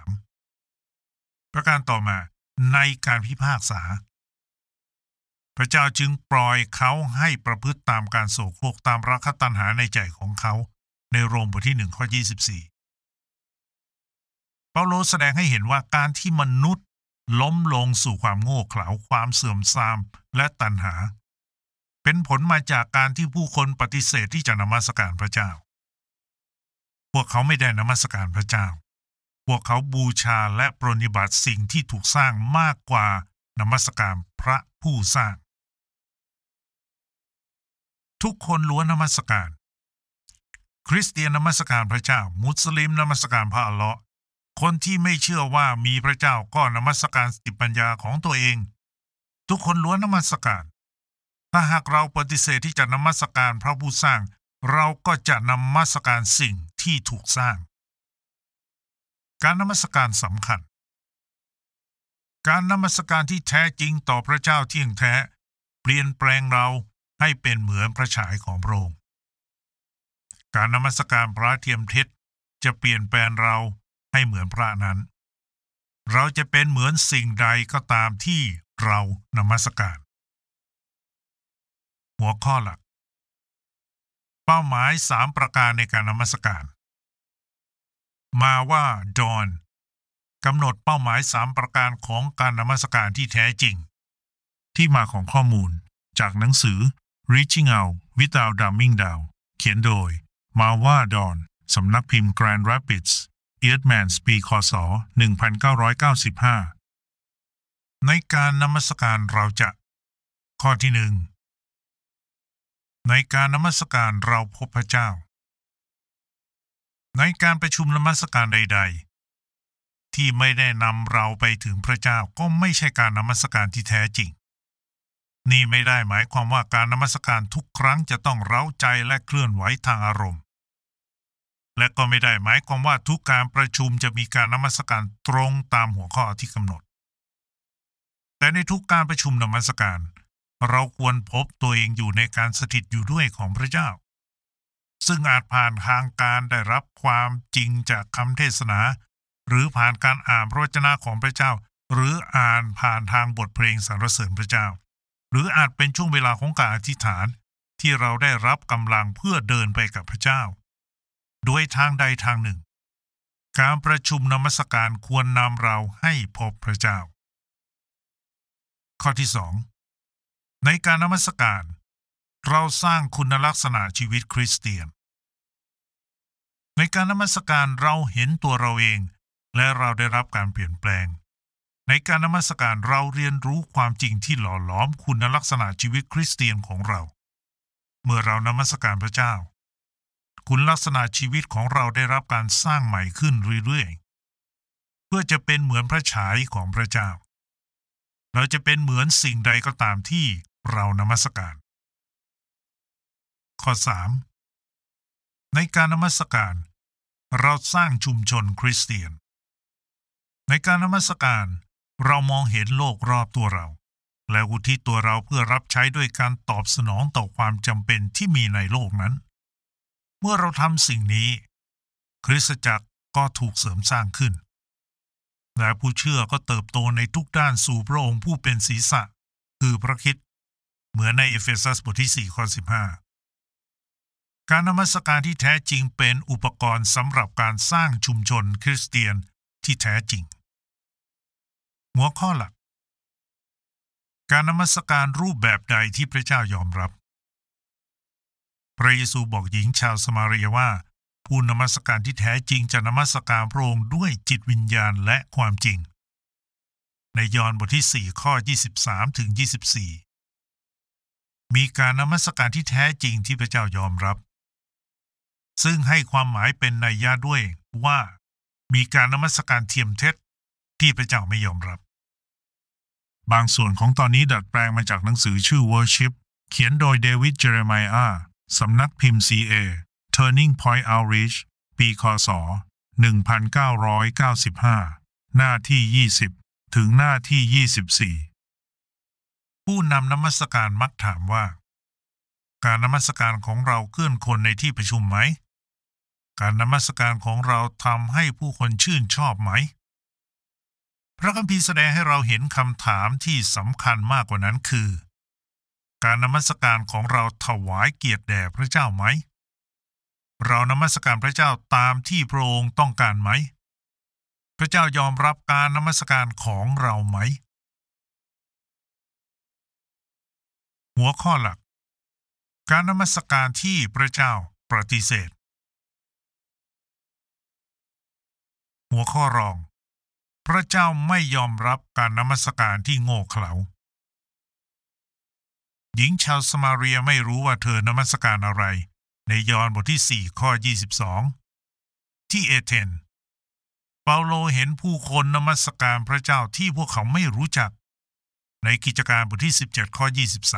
23ประการต่อมาในการพิพากษาพระเจ้าจึงปล่อยเขาให้ประพฤติตามการโสโครกตามราคะตัณหาในใจของเขาในโรมบทที่1ข้อ24 เปาโลแสดงให้เห็นว่าการที่มนุษย์ล้มลงสู่ความโง่เขลาความเสื่อมทรามและตัณหาเป็นผลมาจากการที่ผู้คนปฏิเสธที่จะนมัสการพระเจ้าพวกเขาไม่ได้นมัสการพระเจ้าพวกเขาบูชาและปรนนิบัติสิ่งที่ถูกสร้างมากกว่านมัสการพระผู้สร้างทุกคนล้วนนมัสการคริสเตียนนมัสการพระเจ้ามุสลิมนมัสการพระอัลเลาะห์คนที่ไม่เชื่อว่ามีพระเจ้าก็นมัสการสติปัญญาของตัวเองทุกคนล้วนนมัสการถ้าหากเราปฏิเสธที่จะนมัสการพระผู้สร้างเราก็จะนมัสการสิ่งที่ถูกสร้างการนมัสการสำคัญการนมัสการที่แท้จริงต่อพระเจ้าเที่ยงแท้เปลี่ยนแปลงเราให้เป็นเหมือนพระฉายของพระองค์การนมัสการพระเทียมเท็จจะเปลี่ยนแปลงเราให้เหมือนพระนั้นเราจะเป็นเหมือนสิ่งใดก็ตามที่เรานมัสการหัวข้อหลักเป้าหมาย3ประการในการนมัสการมาว่าดอนกำหนดเป้าหมาย3ประการของการนมัสการที่แท้จริงที่มาของข้อมูลจากหนังสือ Reaching Out Without Dumbing Down เขียนโดยมาว่าดอนสำนักพิมพ์ Grand Rapids Eastman ปีคศ1995ในการนมัสการเราจะข้อที่1ในการนมัสการเราพบพระเจ้าในการประชุมนมัสการใดๆที่ไม่ได้นำเราไปถึงพระเจ้าก็ไม่ใช่การนมัสการที่แท้จริงนี่ไม่ได้หมายความว่าการนมัสการทุกครั้งจะต้องเร้าใจและเคลื่อนไหวทางอารมณ์และก็ไม่ได้หมายความว่าทุกการประชุมจะมีการนมัสการตรงตามหัวข้อที่กำหนดแต่ในทุกการประชุมนมัสการเราควรพบตัวเองอยู่ในการสถิตอยู่ด้วยของพระเจ้าซึ่งอาจผ่านทางการได้รับความจริงจากคำเทศนาหรือผ่านการอ่านพระวจนะของพระเจ้าหรืออ่านผ่านทางบทเพลงสรรเสริญพระเจ้าหรืออาจเป็นช่วงเวลาของการอธิษฐานที่เราได้รับกำลังเพื่อเดินไปกับพระเจ้าโดยทางใดทางหนึ่งการประชุมนมัสการควรนำเราให้พบพระเจ้าข้อที่2ในการนมัสการเราสร้างคุณลักษณะชีวิตคริสเตียนในการนมัสการเราเห็นตัวเราเองและเราได้รับการเปลี่ยนแปลงในการนมัสการเราเรียนรู้ความจริงที่หล่อหลอมคุณลักษณะชีวิตคริสเตียนของเราเมื่อเรานมัสการพระเจ้าคุณลักษณะชีวิตของเราได้รับการสร้างใหม่ขึ้นเรื่อยๆเพื่อจะเป็นเหมือนพระฉายของพระเจ้าเราจะเป็นเหมือนสิ่งใดก็ตามที่เรานมัสการข้อ3ในการนมัสการเราสร้างชุมชนคริสเตียนในการนมัสการเรามองเห็นโลกรอบตัวเราและอุทิศตัวเราเพื่อรับใช้ด้วยการตอบสนองต่อความจำเป็นที่มีในโลกนั้นเมื่อเราทำสิ่งนี้คริสตจักรก็ถูกเสริมสร้างขึ้นและผู้เชื่อก็เติบโตในทุกด้านสู่พระองค์ผู้เป็นศีรษะคือพระคริสต์เหมือนในเอเฟซัสบทที่4ข้อ15การนมัสการที่แท้จริงเป็นอุปกรณ์สำหรับการสร้างชุมชนคริสเตียนที่แท้จริงหัวข้อหลักการนมัสการรูปแบบใดที่พระเจ้ายอมรับพระเยซูบอกหญิงชาวสมาเรียว่าผู้นมัสการที่แท้จริงจะนมัสการพระองค์ด้วยจิตวิญญาณและความจริงในยอห์นบทที่4ข้อ23ถึง24มีการนมัสการที่แท้จริงที่พระเจ้ายอมรับซึ่งให้ความหมายเป็นนัยยะด้วยว่ามีการนมัสการเทียมเท็จที่พระเจ้าไม่ยอมรับบางส่วนของตอนนี้ดัดแปลงมาจากหนังสือชื่อ Worship เขียนโดยเดวิดเจเรไมอาสำนักพิมพ์ CA Turning Point Outreach ปีคศ1995หน้าที่20ถึงหน้าที่24ผู้นำนมัสการมักถามว่าการนมัสการของเราเคลื่อนคนในที่ประชุมไหมการนมัสการของเราทำให้ผู้คนชื่นชอบไหมพระคัมภีร์แสดงให้เราเห็นคำถามที่สำคัญมากกว่านั้นคือการนมัสการของเราถวายเกียรติแด่พระเจ้าไหมเรานมัสการพระเจ้าตามที่พระองค์ต้องการไหมพระเจ้ายอมรับการนมัสการของเราไหมหัวข้อหลักการนมัสการที่พระเจ้าปฏิเสธหัวข้อรองพระเจ้าไม่ยอมรับการนมัสการที่โง่เขลาหญิงชาวสมาเรียไม่รู้ว่าเธอนมัสการอะไรในยอห์นบทที่4ข้อ22ที่เอเธนเปาโลเห็นผู้คนนมัสการพระเจ้าที่พวกเขาไม่รู้จักในกิจการบทที่17ข้อ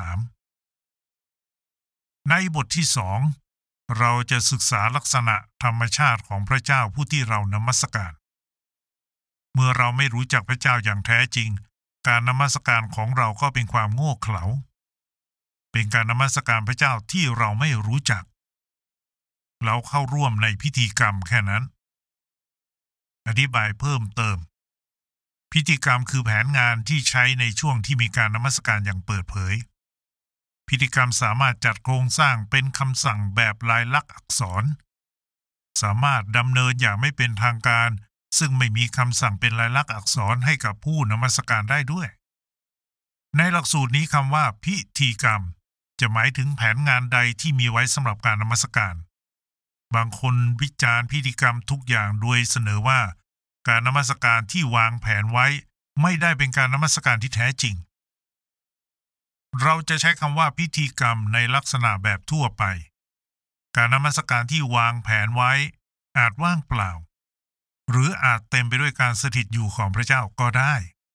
23ในบทที่2เราจะศึกษาลักษณะธรรมชาติของพระเจ้าผู้ที่เรานมัสการเมื่อเราไม่รู้จักพระเจ้าอย่างแท้จริงการนมัสการของเราก็เป็นความโง่เขลาเป็นการนมัสการพระเจ้าที่เราไม่รู้จักเราเข้าร่วมในพิธีกรรมแค่นั้นอธิบายเพิ่มเติมพิธีกรรมคือแผนงานที่ใช้ในช่วงที่มีการนมัสการอย่างเปิดเผยพิธีกรรมสามารถจัดโครงสร้างเป็นคำสั่งแบบลายลักษณ์อักษรสามารถดำเนินอย่างไม่เป็นทางการซึ่งไม่มีคำสั่งเป็นลายลักษณ์อักษรให้กับผู้นมัสการได้ด้วยในหลักสูตรนี้คำว่าพิธีกรรมจะหมายถึงแผนงานใดที่มีไว้สำหรับการนมัสการบางคนวิจารณ์พิธีกรรมทุกอย่างโดยเสนอว่าการนมัสการที่วางแผนไว้ไม่ได้เป็นการนมัสการที่แท้จริงเราจะใช้คำว่าพิธีกรรมในลักษณะแบบทั่วไปการนมัสการที่วางแผนไว้อาจว่างเปล่าหรืออาจเต็มไปด้วยการสถิตอยู่ของพระเจ้าก็ได้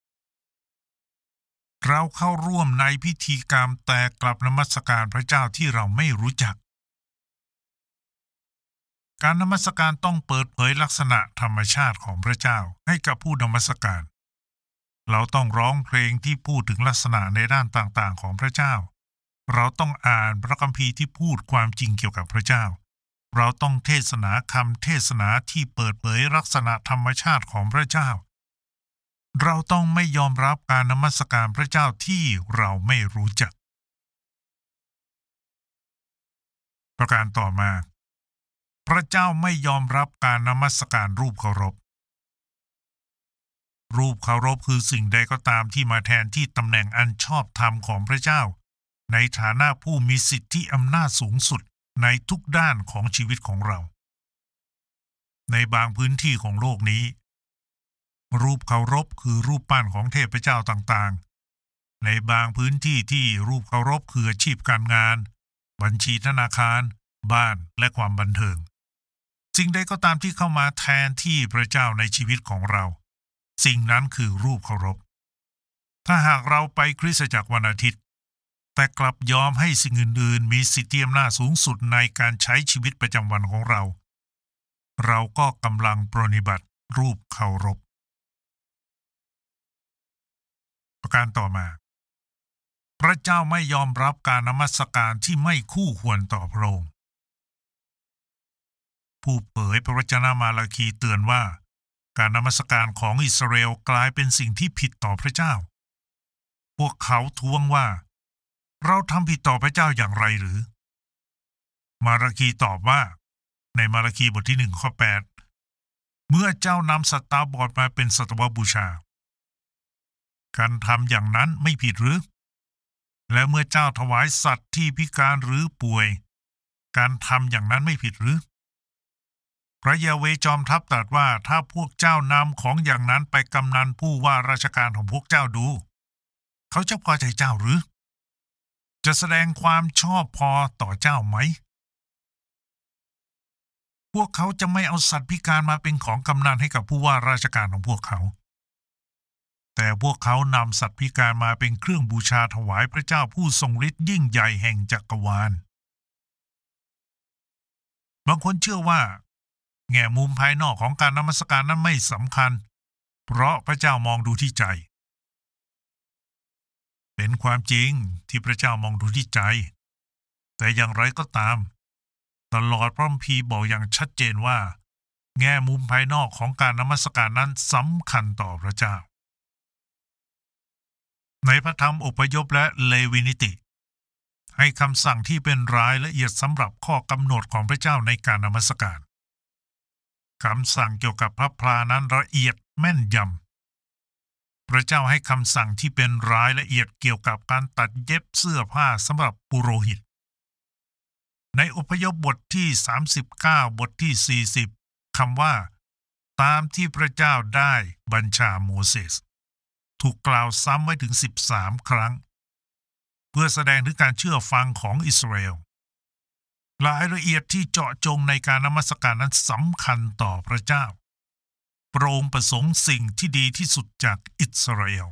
เราเข้าร่วมในพิธีกรรมแต่กลับนมัสการพระเจ้าที่เราไม่รู้จักการนมัสการต้องเปิดเผยลักษณะธรรมชาติของพระเจ้าให้กับผู้นมัสการเราต้องร้องเพลงที่พูดถึงลักษณะในด้านต่างๆของพระเจ้าเราต้องอ่านพระคัมภีร์ที่พูดความจริงเกี่ยวกับพระเจ้าเราต้องเทศนาคำเทศนาที่เปิดเผยลักษณะธรรมชาติของพระเจ้าเราต้องไม่ยอมรับการนมัสการพระเจ้าที่เราไม่รู้จักประการต่อมาพระเจ้าไม่ยอมรับการนมัสการรูปเคารพรูปเคารพคือสิ่งใดก็ตามที่มาแทนที่ตำแหน่งอันชอบธรรมของพระเจ้าในฐานะผู้มีสิทธิอำนาจสูงสุดในทุกด้านของชีวิตของเราในบางพื้นที่ของโลกนี้รูปเคารพคือรูปปั้นของเทพเจ้าต่างๆในบางพื้นที่ที่รูปเคารพคืออาชีพการงานบัญชีธนาคารบ้านและความบันเทิงสิ่งใดก็ตามที่เข้ามาแทนที่พระเจ้าในชีวิตของเราสิ่งนั้นคือรูปเคารพถ้าหากเราไปคริสตจักรวันอาทิตย์แต่กลับยอมให้สิ่งอื่นๆมีสิทธิอำนาจสูงสุดในการใช้ชีวิตประจำวันของเราเราก็กำลังปรนนิบัติรูปเคารพประการต่อมาพระเจ้าไม่ยอมรับการนมัสการที่ไม่คู่ควรต่อพระองค์ผู้เผยพระวจนะมาราคีเตือนว่าการนมัสการของอิสราเอลกลายเป็นสิ่งที่ผิดต่อพระเจ้าพวกเขาท้วงว่าเราทำผิดต่อพระเจ้าอย่างไรหรือมาราคีตอบว่าในมาราคีบทที่1ข้อ8เมื่อเจ้านำสัตว์ตาบอดมาเป็นสัตวบูชาการทำอย่างนั้นไม่ผิดหรือและเมื่อเจ้าถวายสัตว์ที่พิการหรือป่วยการทำอย่างนั้นไม่ผิดหรือพระยาเวห์จอมทัพตรัสว่าถ้าพวกเจ้านำของอย่างนั้นไปกำนันผู้ว่าราชการของพวกเจ้าดูเขาจะพอใจเจ้าหรือจะแสดงความชอบพอต่อเจ้าไหมพวกเขาจะไม่เอาสัตว์พิการมาเป็นของกำนันให้กับผู้ว่าราชการของพวกเขาแต่พวกเขานำสัตว์พิการมาเป็นเครื่องบูชาถวายพระเจ้าผู้ทรงฤทธิ์ยิ่งใหญ่แห่งจักรวาลบางคนเชื่อว่าแง่มุมภายนอกของการนมัสการนั้นไม่สำคัญเพราะพระเจ้ามองดูที่ใจเป็นความจริงที่พระเจ้ามองดูที่ใจแต่อย่างไรก็ตามตลอดพระคัมภีร์บอกอย่างชัดเจนว่าแง่มุมภายนอกของการนมัสการนั้นสำคัญต่อพระเจ้าในพระธรรมอพยพและเลวีนิติให้คำสั่งที่เป็นรายละเอียดสำหรับข้อกำหนดของพระเจ้าในการนมัสการคำสั่งเกี่ยวกับพระพลานั้นละเอียดแม่นยำพระเจ้าให้คำสั่งที่เป็นรายละเอียดเกี่ยวกับการตัดเย็บเสื้อผ้าสำหรับปุโรหิตในอพยพบทที่39บทที่40คำว่าตามที่พระเจ้าได้บัญชาโมเสสถูกกล่าวซ้ำไว้ถึง13ครั้งเพื่อแสดงถึงการเชื่อฟังของอิสราเอลรายละเอียดที่เจาะจงในการนมัสการนั้นสำคัญต่อพระเจ้าพระองค์ประสงค์สิ่งที่ดีที่สุดจากอิสราเอล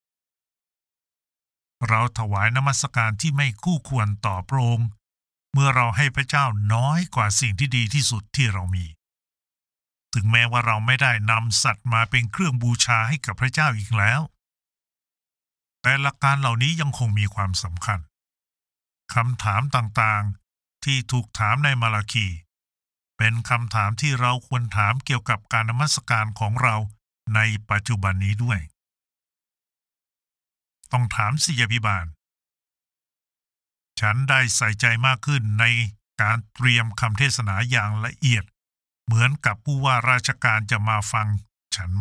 เราถวายนมัสการที่ไม่คู่ควรต่อพระองค์เมื่อเราให้พระเจ้าน้อยกว่าสิ่งที่ดีที่สุดที่เรามีถึงแม้ว่าเราไม่ได้นำสัตว์มาเป็นเครื่องบูชาให้กับพระเจ้าอีกแล้วแต่หลักการเหล่านี้ยังคงมีความสำคัญคำถามต่างๆที่ถูกถามในมาลาคีเป็นคำถามที่เราควรถามเกี่ยวกับการนมัสการของเราในปัจจุบันนี้ด้วยต้องถามศิษยาภิบาลฉันได้ใส่ใจมากขึ้นในการเตรียมคำเทศนาอย่างละเอียดเหมือนกับผู้ว่าราชการจะมาฟังฉันไหม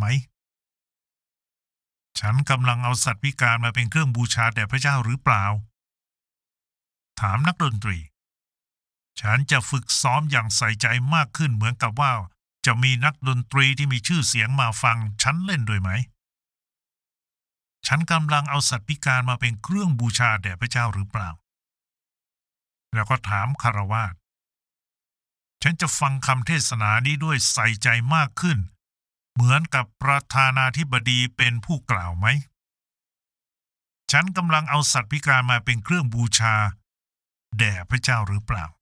ฉันกำลังเอาสัตว์พิการมาเป็นเครื่องบูชาแด่พระเจ้าหรือเปล่าถามนักดนตรีฉันจะฝึกซ้อมอย่างใส่ใจมากขึ้นเหมือนกับว่าจะมีนักดนตรีที่มีชื่อเสียงมาฟังฉันเล่นด้วยไหมฉันกำลังเอาสัตว์พิการมาเป็นเครื่องบูชาแด่พระเจ้าหรือเปล่าแล้วก็ถามคฤหัสถ์ฉันจะฟังคำเทศนานี้ด้วยใส่ใจมากขึ้นเหมือนกับประธานาธิบดีเป็นผู้กล่าวไหมฉันกำลังเอาสัตว์พิการมาเป็นเครื่องบูชาแด่พระเจ้าหรือเปล่า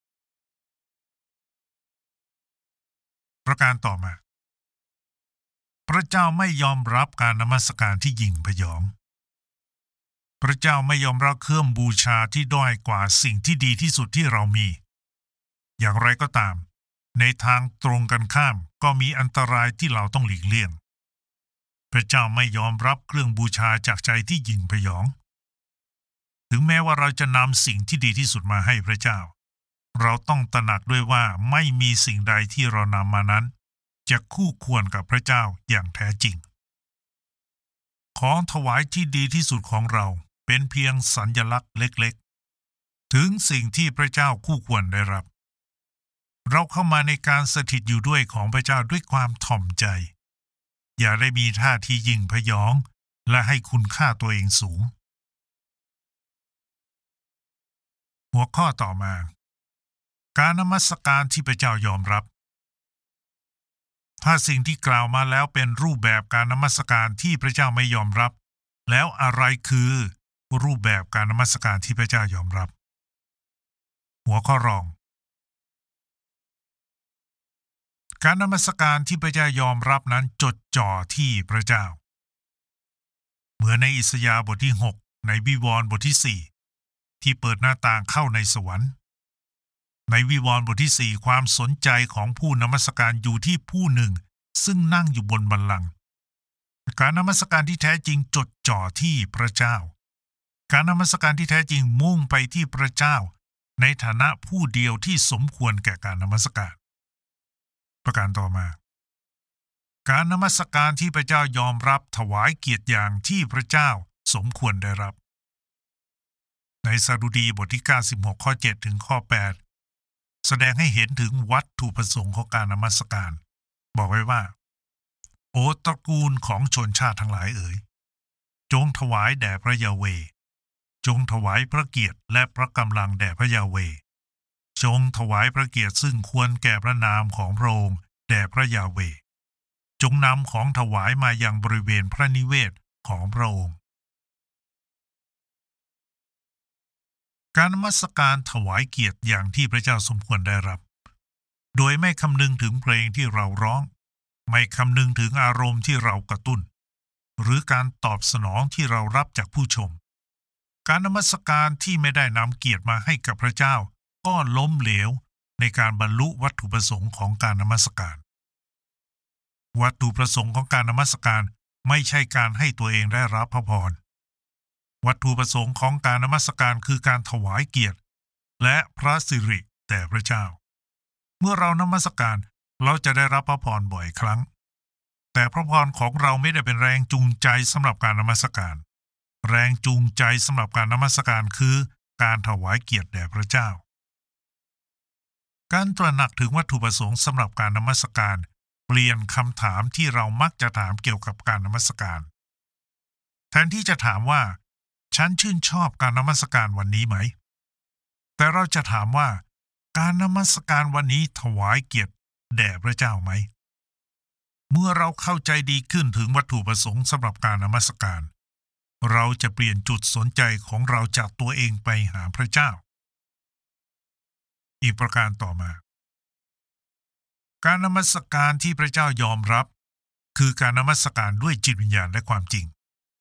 ประการต่อมาพระเจ้าไม่ยอมรับการนมัสการที่ยิ่งพยองพระเจ้าไม่ยอมรับเครื่องบูชาที่ด้อยกว่าสิ่งที่ดีที่สุดที่เรามีอย่างไรก็ตามในทางตรงกันข้ามก็มีอันตรายที่เราต้องหลีกเลี่ยงพระเจ้าไม่ยอมรับเครื่องบูชาจากใจที่ยิ่งพยองถึงแม้ว่าเราจะนำสิ่งที่ดีที่สุดมาให้พระเจ้าเราต้องตระหนักด้วยว่าไม่มีสิ่งใดที่เรานำมานั้นจะคู่ควรกับพระเจ้าอย่างแท้จริงของถวายที่ดีที่สุดของเราเป็นเพียงสัญลักษณ์เล็กๆถึงสิ่งที่พระเจ้าคู่ควรได้รับเราเข้ามาในการสถิตอยู่ด้วยของพระเจ้าด้วยความถ่อมใจอย่าได้มีท่าทียิ่งพยองและให้คุณค่าตัวเองสูงหัวข้อต่อมาการนมัสการที่พระเจ้ายอมรับถ้าสิ่งที่กล่าวมาแล้วเป็นรูปแบบการนมัสการที่พระเจ้าไม่ยอมรับแล้วอะไรคือรูปแบบการนมัสการที่พระเจ้ายอมรับหัวข้อรองการนมัสการที่พระเจ้ายอมรับนั้นจดจ่อที่พระเจ้าเหมือนในอิสยาห์บทที่6ในวิวรณ์บทที่4ที่เปิดหน้าต่างเข้าในสวรรค์ในวิวรณ์บทที่4ความสนใจของผู้นมัสการอยู่ที่ผู้หนึ่งซึ่งนั่งอยู่บนบัลลังก์การนมัสการที่แท้จริงจดจ่อที่พระเจ้าการนมัสการที่แท้จริงมุ่งไปที่พระเจ้าในฐานะผู้เดียวที่สมควรแก่การนมัสการประการต่อมาการนมัสการที่พระเจ้ายอมรับถวายเกียรติอย่างที่พระเจ้าสมควรได้รับในสดุดีบทที่96ข้อ7ถึงข้อ8แสดงให้เห็นถึงวัตถุประสงค์ของการนมัสการบอกไว้ว่าโอตระกูลของชนชาติทั้งหลายเอ๋ยจงถวายแด่พระยาเวห์จงถวายพระเกียรติและพระกำลังแด่พระยาเวห์จงถวายพระเกียรติซึ่งควรแก่พระนามของพระองค์แด่พระยาเวห์จงนำของถวายมายังบริเวณพระนิเวศของพระองค์การนมัสการถวายเกียรติอย่างที่พระเจ้าสมควรได้รับโดยไม่คำนึงถึงเพลงที่เราร้องไม่คำนึงถึงอารมณ์ที่เรากระตุ้นหรือการตอบสนองที่เรารับจากผู้ชมการนมัสการที่ไม่ได้นำเกียรติมาให้กับพระเจ้าก็ล้มเหลวในการบรรลุวัตถุประสงค์ของการนมัสการวัตถุประสงค์ของการนมัสการไม่ใช่การให้ตัวเองได้รับพระพรวัตถุประสงค์ของการนมัสการคือการถวายเกียรติและพระสิริแด่พระเจ้าเมื่อเรานมัสการเราจะได้รับพระพรบ่อยครั้งแต่พระพรของเราไม่ได้เป็นแรงจูงใจสำหรับการนมัสการแรงจูงใจสำหรับการนมัสการคือการถวายเกียรติแด่พระเจ้าการตระหนักถึงวัตถุประสงค์สำหรับการนมัสการเปลี่ยนคำถามที่เรามักจะถามเกี่ยวกับการนมัสการแทนที่จะถามว่าฉันชื่นชอบการนมัสการวันนี้ไหมแต่เราจะถามว่าการนมัสการวันนี้ถวายเกียรติแด่พระเจ้าไหมเมื่อเราเข้าใจดีขึ้นถึงวัตถุประสงค์สำหรับการนมัสการเราจะเปลี่ยนจุดสนใจของเราจากตัวเองไปหาพระเจ้าอีกประการต่อมาการนมัสการที่พระเจ้ายอมรับคือการนมัสการด้วยจิตวิญญาณและความจริง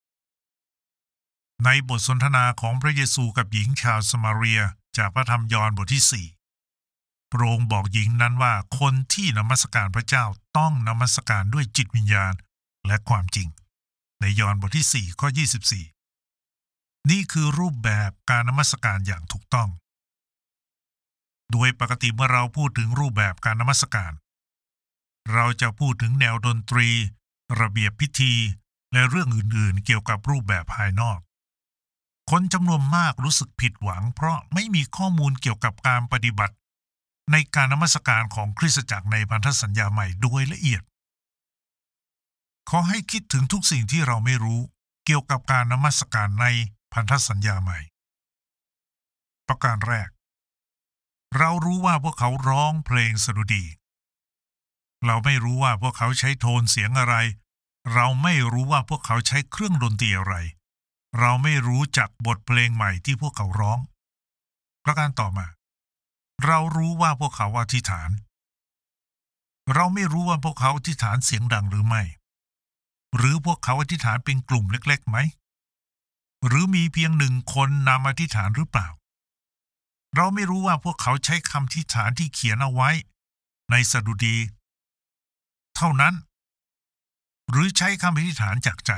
ในบทสนทนาของพระเยซูกับหญิงชาวสมาเรียจากพระธรรมยอห์นบทที่4พระองค์บอกหญิงนั้นว่าคนที่นมัสการพระเจ้าต้องนมัสการด้วยจิตวิญญาณและความจริงในยอห์นบทที่4ข้อ24นี่คือรูปแบบการนมัสการอย่างถูกต้องโดยปกติเมื่อเราพูดถึงรูปแบบการนมัสการเราจะพูดถึงแนวดนตรีระเบียบพิธีและเรื่องอื่นๆเกี่ยวกับรูปแบบภายนอกคนจำนวนมากรู้สึกผิดหวังเพราะไม่มีข้อมูลเกี่ยวกับการปฏิบัติในการนมัสการของคริสตจักรในพันธสัญญาใหม่โดยละเอียดขอให้คิดถึงทุกสิ่งที่เราไม่รู้เกี่ยวกับการนมัสการในพันธสัญญาใหม่ประการแรกเรารู้ว่าพวกเขาร้องเพลงสดุดีเราไม่รู้ว่าพวกเขาใช้โทนเสียงอะไรเราไม่รู้ว่าพวกเขาใช้เครื่องดนตรีอะไรเราไม่รู้จักบทเพลงใหม่ที่พวกเขาร้องประการต่อมาเรารู้ว่าพวกเขาอธิษฐานเราไม่รู้ว่าพวกเขาอธิษฐานเสียงดังหรือไม่หรือพวกเขาอธิษฐานเป็นกลุ่มเล็กๆไหมหรือมีเพียงหนึ่งคนนำอธิษฐานหรือเปล่าเราไม่รู้ว่าพวกเขาใช้คำอธิษฐานที่เขียนเอาไว้ในสดุดีเท่านั้นหรือใช้คำอธิษฐานจากใจ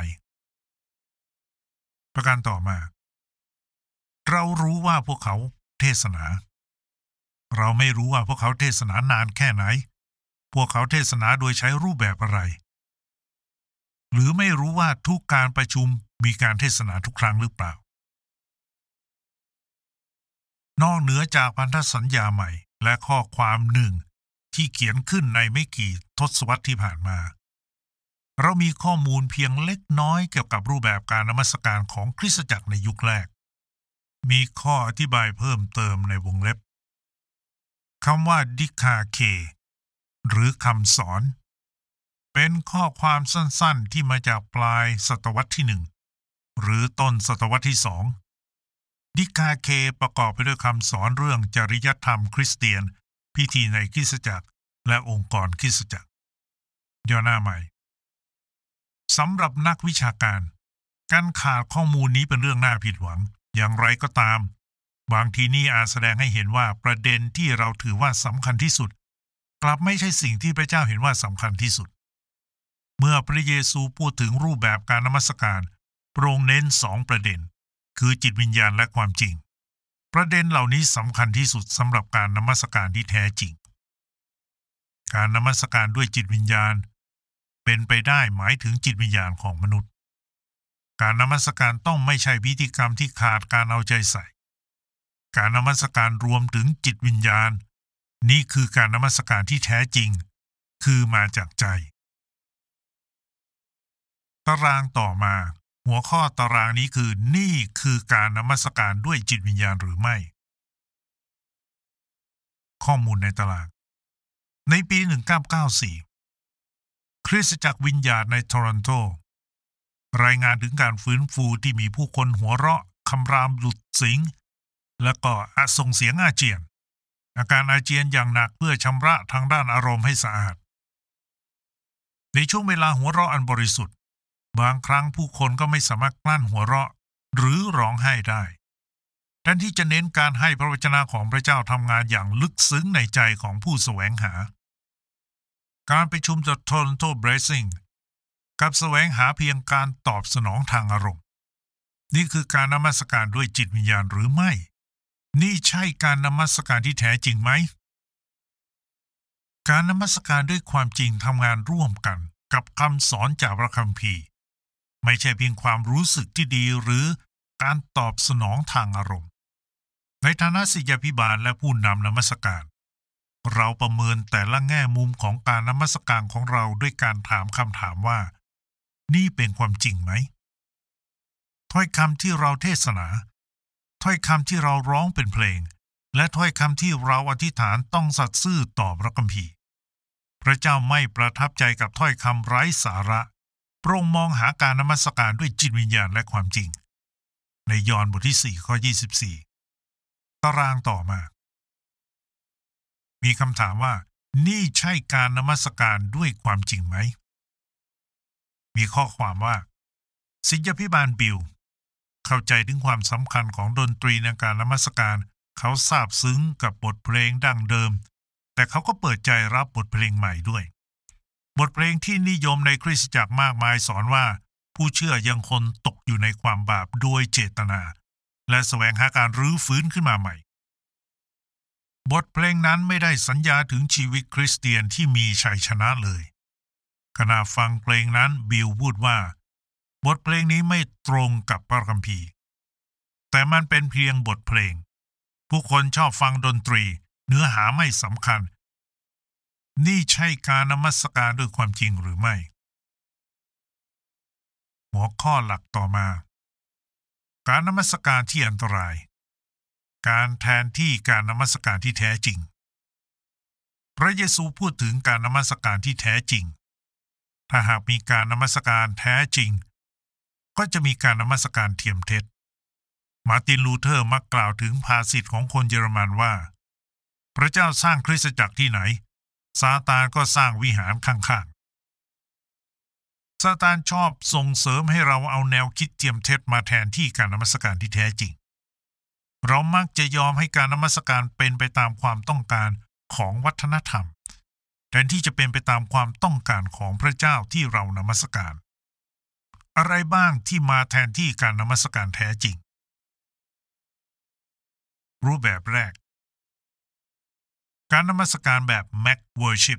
ประการต่อมาเรารู้ว่าพวกเขาเทศนาเราไม่รู้ว่าพวกเขาเทศนานานแค่ไหนพวกเขาเทศนาโดยใช้รูปแบบอะไรหรือไม่รู้ว่าทุกการประชุมมีการเทศนาทุกครั้งหรือเปล่านอกเหนือจากพันธสัญญาใหม่และข้อความหนึ่งที่เขียนขึ้นในไม่กี่ทศวรรษที่ผ่านมาเรามีข้อมูลเพียงเล็กน้อยเกี่ยวกับรูปแบบการนมัสการของคริสตจักรในยุคแรกมีข้ออธิบายเพิ่มเติมในวงเล็บคำว่าดิคาเคหรือคำสอนเป็นข้อความสั้นๆที่มาจากปลายศตวรรษที่1หรือต้นศตวรรษที่2ดิคาเคประกอบไปด้วยคำสอนเรื่องจริยธรรมคริสเตียนพิธีในคริสตจักรและองค์กรคริสตจักรย่อหน้าใหม่สำหรับนักวิชาการการขาดข้อมูลนี้เป็นเรื่องน่าผิดหวังอย่างไรก็ตามบางทีนี่อาจแสดงให้เห็นว่าประเด็นที่เราถือว่าสำคัญที่สุดกลับไม่ใช่สิ่งที่พระเจ้าเห็นว่าสำคัญที่สุดเมื่อพระเยซูพูดถึงรูปแบบการนมัสการพระองค์เน้น2ประเด็นคือจิตวิญญาณและความจริงประเด็นเหล่านี้สำคัญที่สุดสำหรับการนมัสการที่แท้จริงการนมัสการด้วยจิตวิญญาณเป็นไปได้หมายถึงจิตวิญญาณของมนุษย์การนมัสการต้องไม่ใช่พิธีกรรมที่ขาดการเอาใจใส่การนมัสการรวมถึงจิตวิญญาณนี่คือการนมัสการที่แท้จริงคือมาจากใจตารางต่อมาหัวข้อตารางนี้คือนี่คือการนมัสการด้วยจิตวิญญาณหรือไม่ข้อมูลในตารางในปี1994คริสตจักรวิญญาณในโทรอนโตรายงานถึงการฟื้นฟูที่มีผู้คนหัวเราะคำรามหลุดสิงและก็ส่งเสียงอาเจียนอาการอาเจียนอย่างหนักเพื่อชำระทางด้านอารมณ์ให้สะอาดในช่วงเวลาหัวเราะอันบริสุทธิ์บางครั้งผู้คนก็ไม่สามารถกลั้นหัวเราะหรือร้องไห้ได้แทนที่จะเน้นการให้พระวจนะของพระเจ้าทำงานอย่างลึกซึ้งในใจของผู้แสวงหาการประชุม The Toronto Blessing กับแสวงหาเพียงการตอบสนองทางอารมณ์นี่คือการนมัสการด้วยจิตวิญญาณหรือไม่นี่ใช่การนมัสการที่แท้จริงไหมการนมัสการด้วยความจริงทำงานร่วมกันกับคำสอนจากพระคัมภีร์ไม่ใช่เพียงความรู้สึกที่ดีหรือการตอบสนองทางอารมณ์ในฐานะศิษยาภิบาลและผู้นำนมัสการเราประเมินแต่ละแง่มุมของการนมัสการของเราด้วยการถามคำถามว่านี่เป็นความจริงไหมถ้อยคำที่เราเทศนาถ้อยคำที่เราร้องเป็นเพลงและถ้อยคำที่เราอธิษฐานต้องสัตย์ซื่อต่อพระคัมภีร์พระเจ้าไม่ประทับใจกับถ้อยคำไร้สาระพระองค์มองหาการนมัสการด้วยจิตวิญญาณและความจริงในยอห์นบทที่4ข้อ24ตารางต่อมามีคำถามว่านี่ใช่การนมัสการด้วยความจริงไหมมีข้อความว่าศิษยาภิบาลบิลเข้าใจถึงความสำคัญของดนตรีในการนมัสการเขาซาบซึ้งกับบทเพลงดั้งเดิมแต่เขาก็เปิดใจรับบทเพลงใหม่ด้วยบทเพลงที่นิยมในคริสตจักรมากมายสอนว่าผู้เชื่อยังคงตกอยู่ในความบาปโดยเจตนาและแสวงหาการรื้อฟื้นขึ้นมาใหม่บทเพลงนั้นไม่ได้สัญญาถึงชีวิตคริสเตียนที่มีชัยชนะเลยขณะฟังเพลงนั้นบิลพูดว่าบทเพลงนี้ไม่ตรงกับพระคัมภีร์แต่มันเป็นเพียงบทเพลงผู้คนชอบฟังดนตรีเนื้อหาไม่สำคัญนี่ใช่การนมัสการด้วยความจริงหรือไม่หัวข้อหลักต่อมาการนมัสการที่อันตรายการแทนที่การนมัสการที่แท้จริงพระเยซูพูดถึงการนมัสการที่แท้จริงถ้าหากมีการนมัสการแท้จริงก็จะมีการนมัสการเทียมเท็จมาร์ตินลูเทอร์มักกล่าวถึงภาษิตของคนเยอรมันว่าพระเจ้าสร้างคริสตจักรที่ไหนซาตานก็สร้างวิหารข้างๆซาตานชอบส่งเสริมให้เราเอาแนวคิดเทียมเท็จมาแทนที่การนมัสการที่แท้จริงเรามักจะยอมให้การนมัสการเป็นไปตามความต้องการของวัฒนธรรมแทนที่จะเป็นไปตามความต้องการของพระเจ้าที่เรานมัสการอะไรบ้างที่มาแทนที่การนมัสการแท้จริงรูปแบบแรกการนมัสการแบบ Mac Worship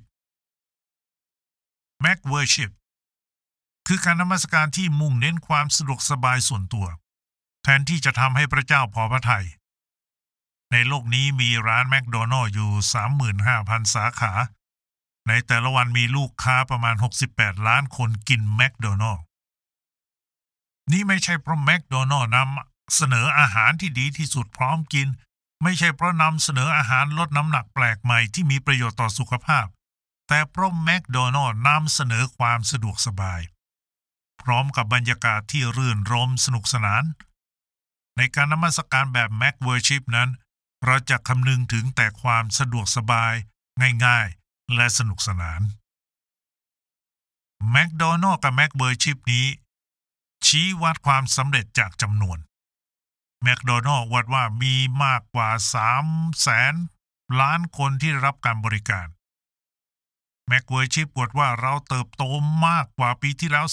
Mac Worship คือการนมัสการที่มุ่งเน้นความสะดวกสบายส่วนตัวแทนที่จะทำให้พระเจ้าพอพระทัยในโลกนี้มีร้านแมคโดนัลด์อยู่ 35,000 สาขาในแต่ละวันมีลูกค้าประมาณ68ล้านคนกินแมคโดนัลด์นี่ไม่ใช่เพราะแมคโดนัลด์นำเสนออาหารที่ดีที่สุดพร้อมกินไม่ใช่เพราะนำเสนออาหารลดน้ำหนักแปลกใหม่ที่มีประโยชน์ต่อสุขภาพแต่เพราะแมคโดนัลด์นำเสนอความสะดวกสบายพร้อมกับบรรยากาศที่รื่นรมสนุกสนานในการนมัสการแบบ Mac Worship นั้นเราจะคำนึงถึงแต่ความสะดวกสบายง่ายๆและสนุกสนานแมคโดนัลด์กับ Mac Worship นี้ชี้วัดความสำเร็จจากจำนวนแมคโดนัลด์วัดว่ามีมากกว่า 300,000 ล้านคนที่ได้รับการบริการแมคเวอร์ชิปวัดว่าเราเติบโตมากกว่าปีที่แล้ว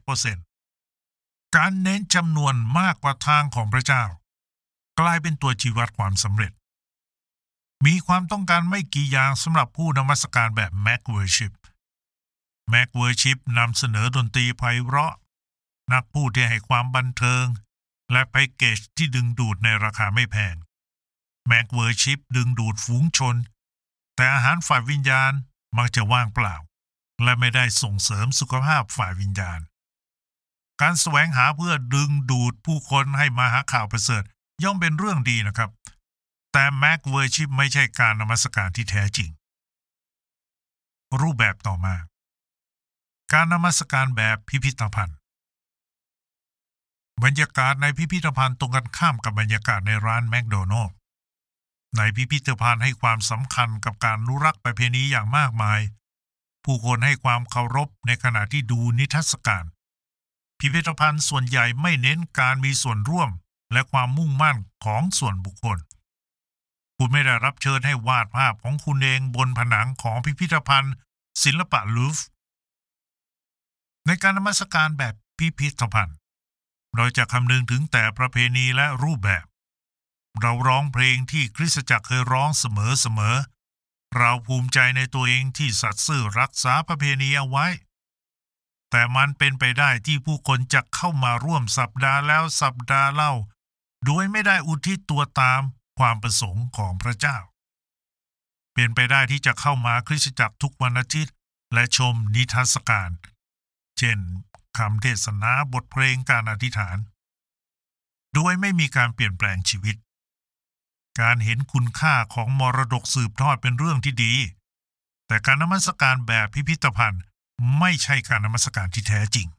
17% การเน้นจำนวนมากกว่าทางของพระเจ้ากลายเป็นตัวชี้วัดความสำเร็จมีความต้องการไม่กี่อย่างสำหรับผู้นมัสการแบบ Mac Worship Mac Worship นำเสนอดนตรีไพเราะนักพูดที่ให้ความบันเทิงและแพ็กเกจที่ดึงดูดในราคาไม่แพง Mac Worship ดึงดูดฝูงชนแต่อาหารฝ่ายวิญญาณมักจะว่างเปล่าและไม่ได้ส่งเสริมสุขภาพฝ่ายวิญญาณการแสวงหาเพื่อดึงดูดผู้คนให้มาหาข่าวประเสริฐย่อมเป็นเรื่องดีนะครับแต่ Mac Worship ไม่ใช่การนมัสการที่แท้จริงรูปแบบต่อมาการนมัสการแบบพิพิธภัณฑ์บรรยากาศในพิพิธภัณฑ์ตรงกันข้ามกับบรรยากาศในร้านแมคโดนัลด์ในพิพิธภัณฑ์ให้ความสำคัญกับการอนุรักษ์ประเพณีอย่างมากมายผู้คนให้ความเคารพในขณะที่ดูนิทรรศการพิพิธภัณฑ์ส่วนใหญ่ไม่เน้นการมีส่วนร่วมและความมุ่งมั่นของส่วนบุคคลคุณไม่ได้รับเชิญให้วาดภาพของคุณเองบนผนังของพิพิธภัณฑ์ศิลปะลูฟร์ในการนมัสการแบบพิพิธภัณฑ์เราจะคำนึงถึงแต่ประเพณีและรูปแบบเราร้องเพลงที่คริสตจักรเคยร้องเสมอเราภูมิใจในตัวเองที่สัตย์ซื่อรักษาประเพณีเอาไว้แต่มันเป็นไปได้ที่ผู้คนจะเข้ามาร่วมสัปดาห์แล้วสัปดาห์เล่าโดยไม่ได้อุทิศตัวตามความประสงค์ของพระเจ้าเป็นไปได้ที่จะเข้ามาคริสตจักรทุกวันอาทิตย์และชมนิทรรศการเช่นคำเทศนาบทเพลงการอธิษฐานโดยไม่มีการเปลี่ยนแปลงชีวิตการเห็นคุณค่าของมรดกสืบทอดเป็นเรื่องที่ดีแต่การนมัสการแบบพิพิธภัณฑ์ไม่ใช่การนมัสการที่แท้จริง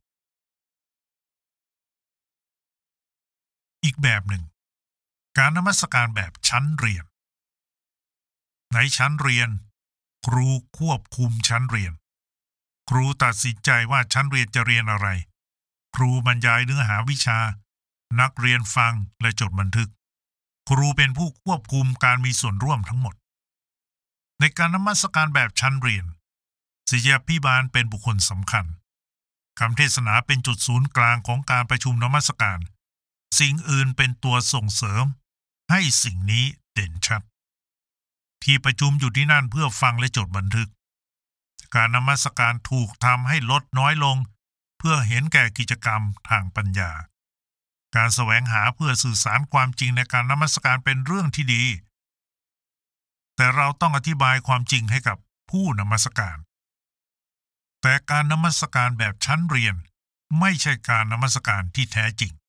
อีกแบบหนึ่งการนมัสการแบบชั้นเรียนในชั้นเรียนครูควบคุมชั้นเรียนครูตัดสินใจว่าชั้นเรียนจะเรียนอะไรครูบรรยายเนื้อหาวิชานักเรียนฟังและจดบันทึกครูเป็นผู้ควบคุมการมีส่วนร่วมทั้งหมดในการนมัสการแบบชั้นเรียนศิษยาภิบาลเป็นบุคคลสำคัญคำเทศนาเป็นจุดศูนย์กลางของการประชุมนมัสการสิ่งอื่นเป็นตัวส่งเสริมให้สิ่งนี้เด่นชัดที่ประชุมอยู่ที่นั่นเพื่อฟังและจดบันทึกการนมัสการถูกทำให้ลดน้อยลงเพื่อเห็นแก่กิจกรรมทางปัญญาการแสวงหาเพื่อสื่อสารความจริงในการนมัสการเป็นเรื่องที่ดีแต่เราต้องอธิบายความจริงให้กับผู้นมัสการแต่การนมัสการแบบชั้นเรียนไม่ใช่การนมัสการที่แท้จริง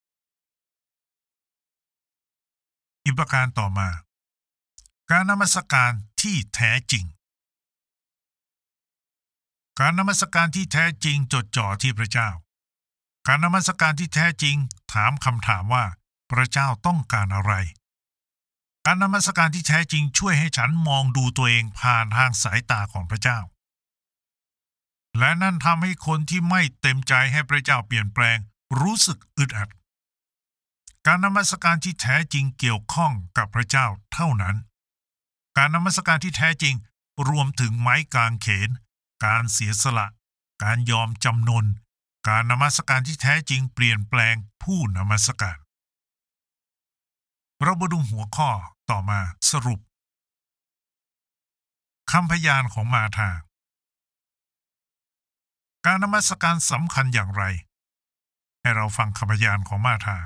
อีกประการต่อมาการนมัสการที่แท้จริงการนมัสการที่แท้จริงจดจ่อที่พระเจ้าการนมัสการที่แท้จริงถามคำถามว่าพระเจ้าต้องการอะไรการนมัสการที่แท้จริงช่วยให้ฉันมองดูตัวเองผ่านทางสายตาของพระเจ้าและนั่นทำให้คนที่ไม่เต็มใจให้พระเจ้าเปลี่ยนแปลงรู้สึกอึดอัดการนมัสการที่แท้จริงเกี่ยวข้องกับพระเจ้าเท่านั้นการนมัสการที่แท้จริงรวมถึงไม้กางเขนการเสียสละการยอมจำนนการนมัสการที่แท้จริงเปลี่ยนแปลงผู้นมัสการเรามาดูหัวข้อต่อมาสรุปคำพยานของมาธาการนมัสการสำคัญอย่างไรให้เราฟังคำพยานของมาธา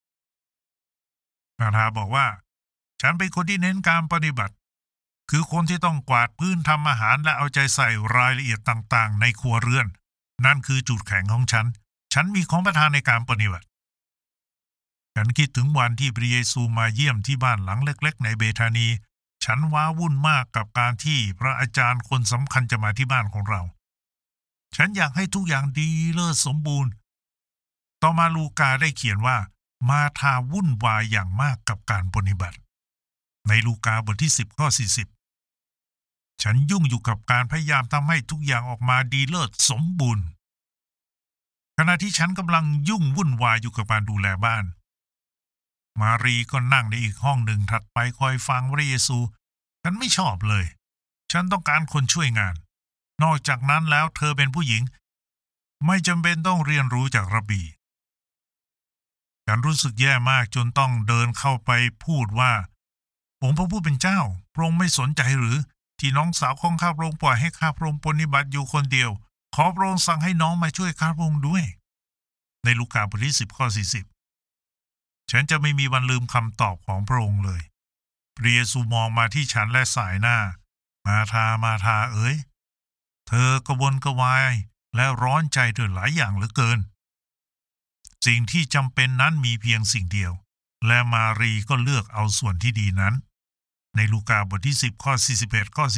บอกว่าฉันเป็นคนที่เน้นการปฏิบัติคือคนที่ต้องกวาดพื้นทำอาหารและเอาใจใส่รายละเอียดต่างๆในครัวเรือนนั่นคือจุดแข็งของฉันมีของประทานในการปฏิบัติฉันคิดถึงวันที่พระเยซูมาเยี่ยมที่บ้านหลังเล็กๆในเบธานีฉันว้าวุ่นมากกับการที่พระอาจารย์คนสำคัญจะมาที่บ้านของเราฉันอยากให้ทุกอย่างดีเลิศสมบูรณ์ต่อมาลูกาได้เขียนว่ามาธาวุ่นวายอย่างมากกับการปฏิบัติในลูกาบทที่10 ข้อ 40ฉันยุ่งอยู่กับการพยายามทำให้ทุกอย่างออกมาดีเลิศสมบูรณ์ขณะที่ฉันกำลังยุ่งวุ่นวายอยู่กับการดูแลบ้านมารีก็นั่งในอีกห้องหนึ่งถัดไปคอยฟังพระเยซูฉันไม่ชอบเลยฉันต้องการคนช่วยงานนอกจากนั้นแล้วเธอเป็นผู้หญิงไม่จำเป็นต้องเรียนรู้จากรับบีฉันรู้สึกแย่มากจนต้องเดินเข้าไปพูดว่าองค์พระผู้เป็นเจ้าพระองค์ไม่สนใจหรือที่น้องสาวของข้าพระองค์ปล่อยให้ข้าพระองค์ปฏิบัติอยู่คนเดียวขอพระองค์สั่งให้น้องมาช่วยข้าพระองค์ด้วยในลูกาบทที่10 ข้อ 40ฉันจะไม่มีวันลืมคำตอบของพระองค์เลยพระเยซูมองมาที่ฉันและสายหน้ามาธาเอ๋ยเธอกระวนกระวายและร้อนใจด้วยหลายอย่างเหลือเกินสิ่งที่จำเป็นนั้นมีเพียงสิ่งเดียวและมารีก็เลือกเอาส่วนที่ดีนั้นในลูกาบทที่10 ข้อ 41 ข้อ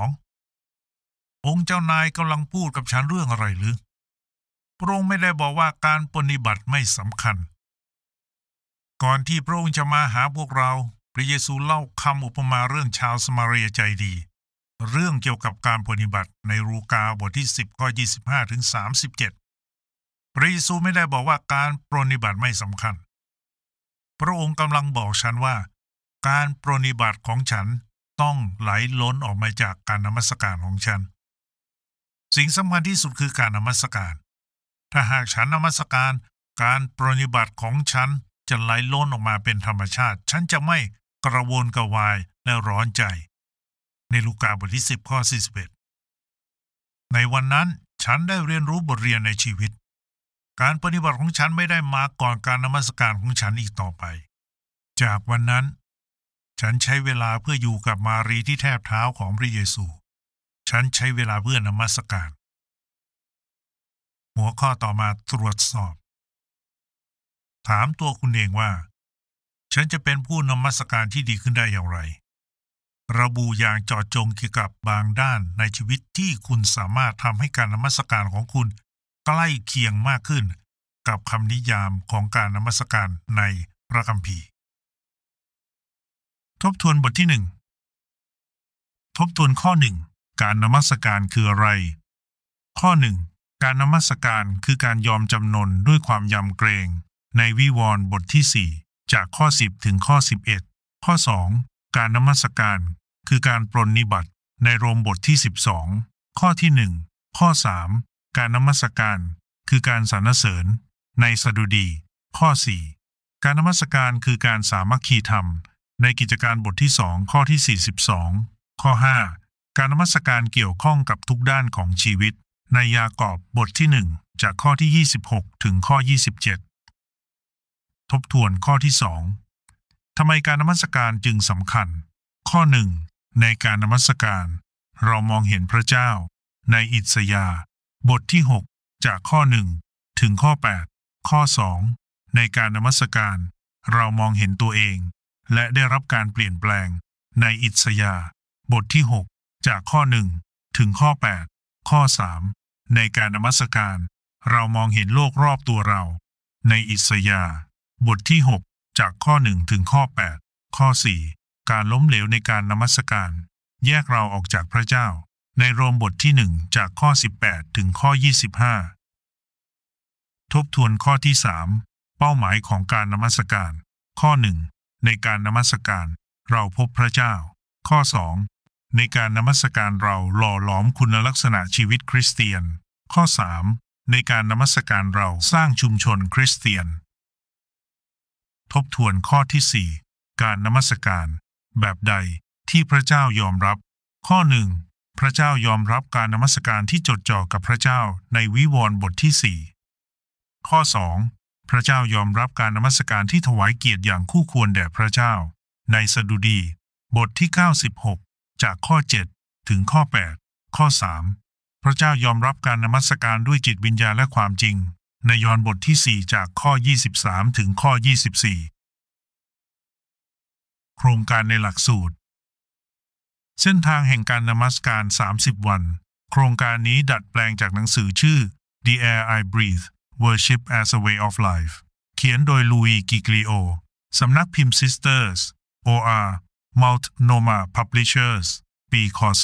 42องค์เจ้านายกำลังพูดกับฉันเรื่องอะไรหรือพระองค์ไม่ได้บอกว่าการปฏิบัติไม่สำคัญก่อนที่พระองค์จะมาหาพวกเราพระเยซูเล่าคำอุปมาเรื่องชาวสมาเรียใจดีเรื่องเกี่ยวกับการปฏิบัติในลูกาบทที่10 ข้อ 25 ถึง 37พระเยซูไม่ได้บอกว่าการปฏิบัติไม่สำคัญพระองค์กำลังบอกฉันว่าการปฏิบัติของฉันต้องไหลล้นออกมาจากการนมัสการของฉันสิ่งสำคัญที่สุดคือการนมัสการถ้าหากฉันนมัสการการปฏิบัติของฉันจะไหลล้นออกมาเป็นธรรมชาติฉันจะไม่กระวนกระวายและร้อนใจในลูกาบทที่10ข้อ41ในวันนั้นฉันได้เรียนรู้บทเรียนในชีวิตการปฏิบัติของฉันไม่ได้มาก่อนการนมัสการของฉันอีกต่อไปจากวันนั้นฉันใช้เวลาเพื่ออยู่กับมารีที่แทบเท้าของพระเยซูฉันใช้เวลาเพื่อนมัสการหัวข้อต่อมาตรวจสอบถามตัวคุณเองว่าฉันจะเป็นผู้นมัสการที่ดีขึ้นได้อย่างไรระบุอย่างเจาะจงเกี่ยวกับบางด้านในชีวิตที่คุณสามารถทำให้การนมัสการของคุณใกล้เคียงมากขึ้นกับคำนิยามของการนมัสการในพระคัมภีร์ทบทวนบทที่1ทบทวนข้อ1การนมัสการคืออะไรข้อ1การนมัสการคือการยอมจำนนด้วยความยำเกรงในวิวรณ์บทที่4จากข้อ10ถึงข้อ11ข้อ2การนมัสการคือการปรนนิบัติในโรมบทที่12ข้อที่1ข้อ3การนมัสการคือการสรรเสริญในสดุดีข้อ4การนมัสการคือการสามัคคีธรรมในกิจการบทที่2ข้อที่42ข้อ5การนมัสการเกี่ยวข้องกับทุกด้านของชีวิตในยากอบบทที่1จากข้อที่26ถึงข้อ27ทบทวนข้อที่2ทำไมการนมัสการจึงสำคัญข้อ1ในการนมัสการเรามองเห็นพระเจ้าในอิสยาห์บทที่6จากข้อ1ถึงข้อ8ข้อ2ในการนมัสการเรามองเห็นตัวเองและได้รับการเปลี่ยนแปลงในอิสยาห์บทที่6จากข้อ1ถึงข้อ8ข้อ3ในการนมัสการเรามองเห็นโลกรอบตัวเราในอิสยาห์บทที่6จากข้อ1ถึงข้อ8ข้อ4การล้มเหลวในการนมัสการแยกเราออกจากพระเจ้าในโรมบทที่1จากข้อ18ถึงข้อ25ทบทวนข้อที่3เป้าหมายของการนมัสการข้อ1ในการนมัสการเราพบพระเจ้าข้อ2ในการนมัสการเราหล่อหลอมคุณลักษณะชีวิตคริสเตียนข้อ3ในการนมัสการเราสร้างชุมชนคริสเตียนทบทวนข้อที่4การนมัสการแบบใดที่พระเจ้ายอมรับข้อ1พระเจ้ายอมรับการนมัสการที่จดจ่อกับพระเจ้าในวิวรณ์บทที่4ข้อ2พระเจ้ายอมรับการนมัสการที่ถวายเกียรติอย่างคู่ควรแด่พระเจ้าในสดุดีบทที่96จากข้อ7ถึงข้อ8ข้อ3พระเจ้ายอมรับการนมัสการด้วยจิตวิญญาณและความจริงในยอห์นบทที่4จากข้อ23ถึงข้อ24โครงการในหลักสูตรเส้นทางแห่งการนมัสการ30วันโครงการนี้ดัดแปลงจากหนังสือชื่อ The Air I Breathe Worship as a Way of Life เขียนโดยลุยกิกลิโอสำนักพิมพ์ Sisters OR Multnomah Publishers ปีค.ศ.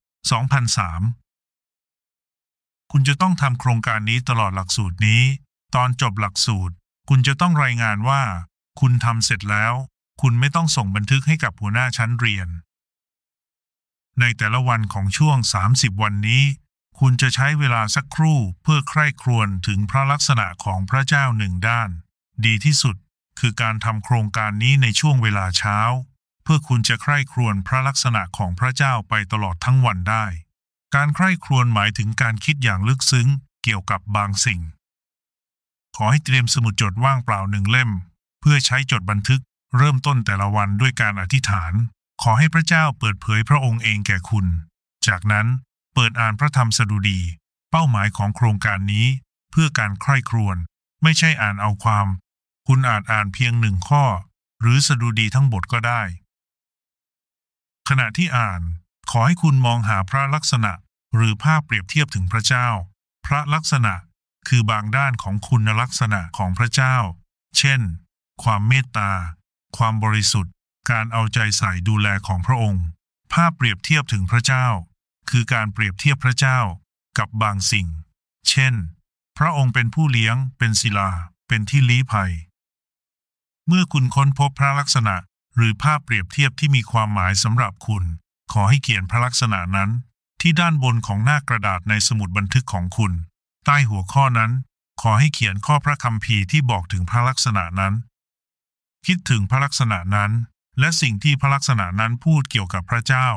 2003คุณจะต้องทำโครงการนี้ตลอดหลักสูตรนี้ตอนจบหลักสูตรคุณจะต้องรายงานว่าคุณทำเสร็จแล้วคุณไม่ต้องส่งบันทึกให้กับหัวหน้าชั้นเรียนในแต่ละวันของช่วง30วันนี้คุณจะใช้เวลาสักครู่เพื่อใคร่ครวญถึงพระลักษณะของพระเจ้าหนึ่งด้านดีที่สุดคือการทำโครงการนี้ในช่วงเวลาเช้าเพื่อคุณจะใคร่ครวญพระลักษณะของพระเจ้าไปตลอดทั้งวันได้การใคร่ครวญหมายถึงการคิดอย่างลึกซึ้งเกี่ยวกับบางสิ่งขอให้เตรียมสมุดจดว่างเปล่า1เล่มเพื่อใช้จดบันทึกเริ่มต้นแต่ละวันด้วยการอธิษฐานขอให้พระเจ้าเปิดเผยพระองค์เองแก่คุณจากนั้นเปิดอ่านพระธรรมสดุดีเป้าหมายของโครงการนี้เพื่อการใคร่ครวญไม่ใช่อ่านเอาความคุณอาจอ่านเพียง1ข้อหรือสดุดีทั้งบทก็ได้ขณะที่อ่านขอให้คุณมองหาพระลักษณะหรือภาพเปรียบเทียบถึงพระเจ้าพระลักษณะคือบางด้านของคุณลักษณะของพระเจ้าเช่นความเมตตาความบริสุทธิ์การเอาใจใส่ดูแลของพระองค์ภาพเปรียบเทียบถึงพระเจ้าคือการเปรียบเทียบพระเจ้ากับบางสิ่งเช่นพระองค์เป็นผู้เลี้ยงเป็นศิลาเป็นที่ลี้ภัยเมื่อคุณค้นพบพระลักษณะหรือภาพเปรียบเทียบที่มีความหมายสำหรับคุณขอให้เขียนพระลักษณะนั้นที่ด้านบนของหน้ากระดาษในสมุดบันทึกของคุณใต้หัวข้อนั้นขอให้เขียนข้อพระคัมภีร์ที่บอกถึงพระลักษณะนั้นคิดถึงพระลักษณะนั้นและสิ่งที่พระลักษณะนั้นพูดเกี่ยวกับพระเจ้า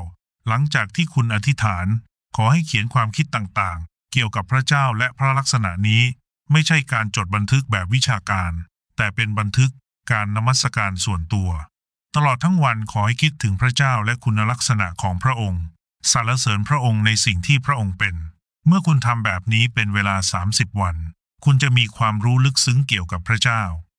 หลังจากที่คุณอธิษฐานขอให้เขียนความคิดต่างๆเกี่ยวกับพระเจ้าและพระลักษณะนี้ไม่ใช่การจดบันทึกแบบวิชาการแต่เป็นบันทึกการนมัสการส่วนตัวตลอดทั้งวันขอให้คิดถึงพระเจ้าและคุณลักษณะของพระองค์สรรเสริญพระองค์ในสิ่งที่พระองค์เป็นเมื่อคุณทำแบบนี้เป็นเวลา30 วันคุณจะมีความรู้ลึกซึ้งเกี่ยวกับพระเจ้า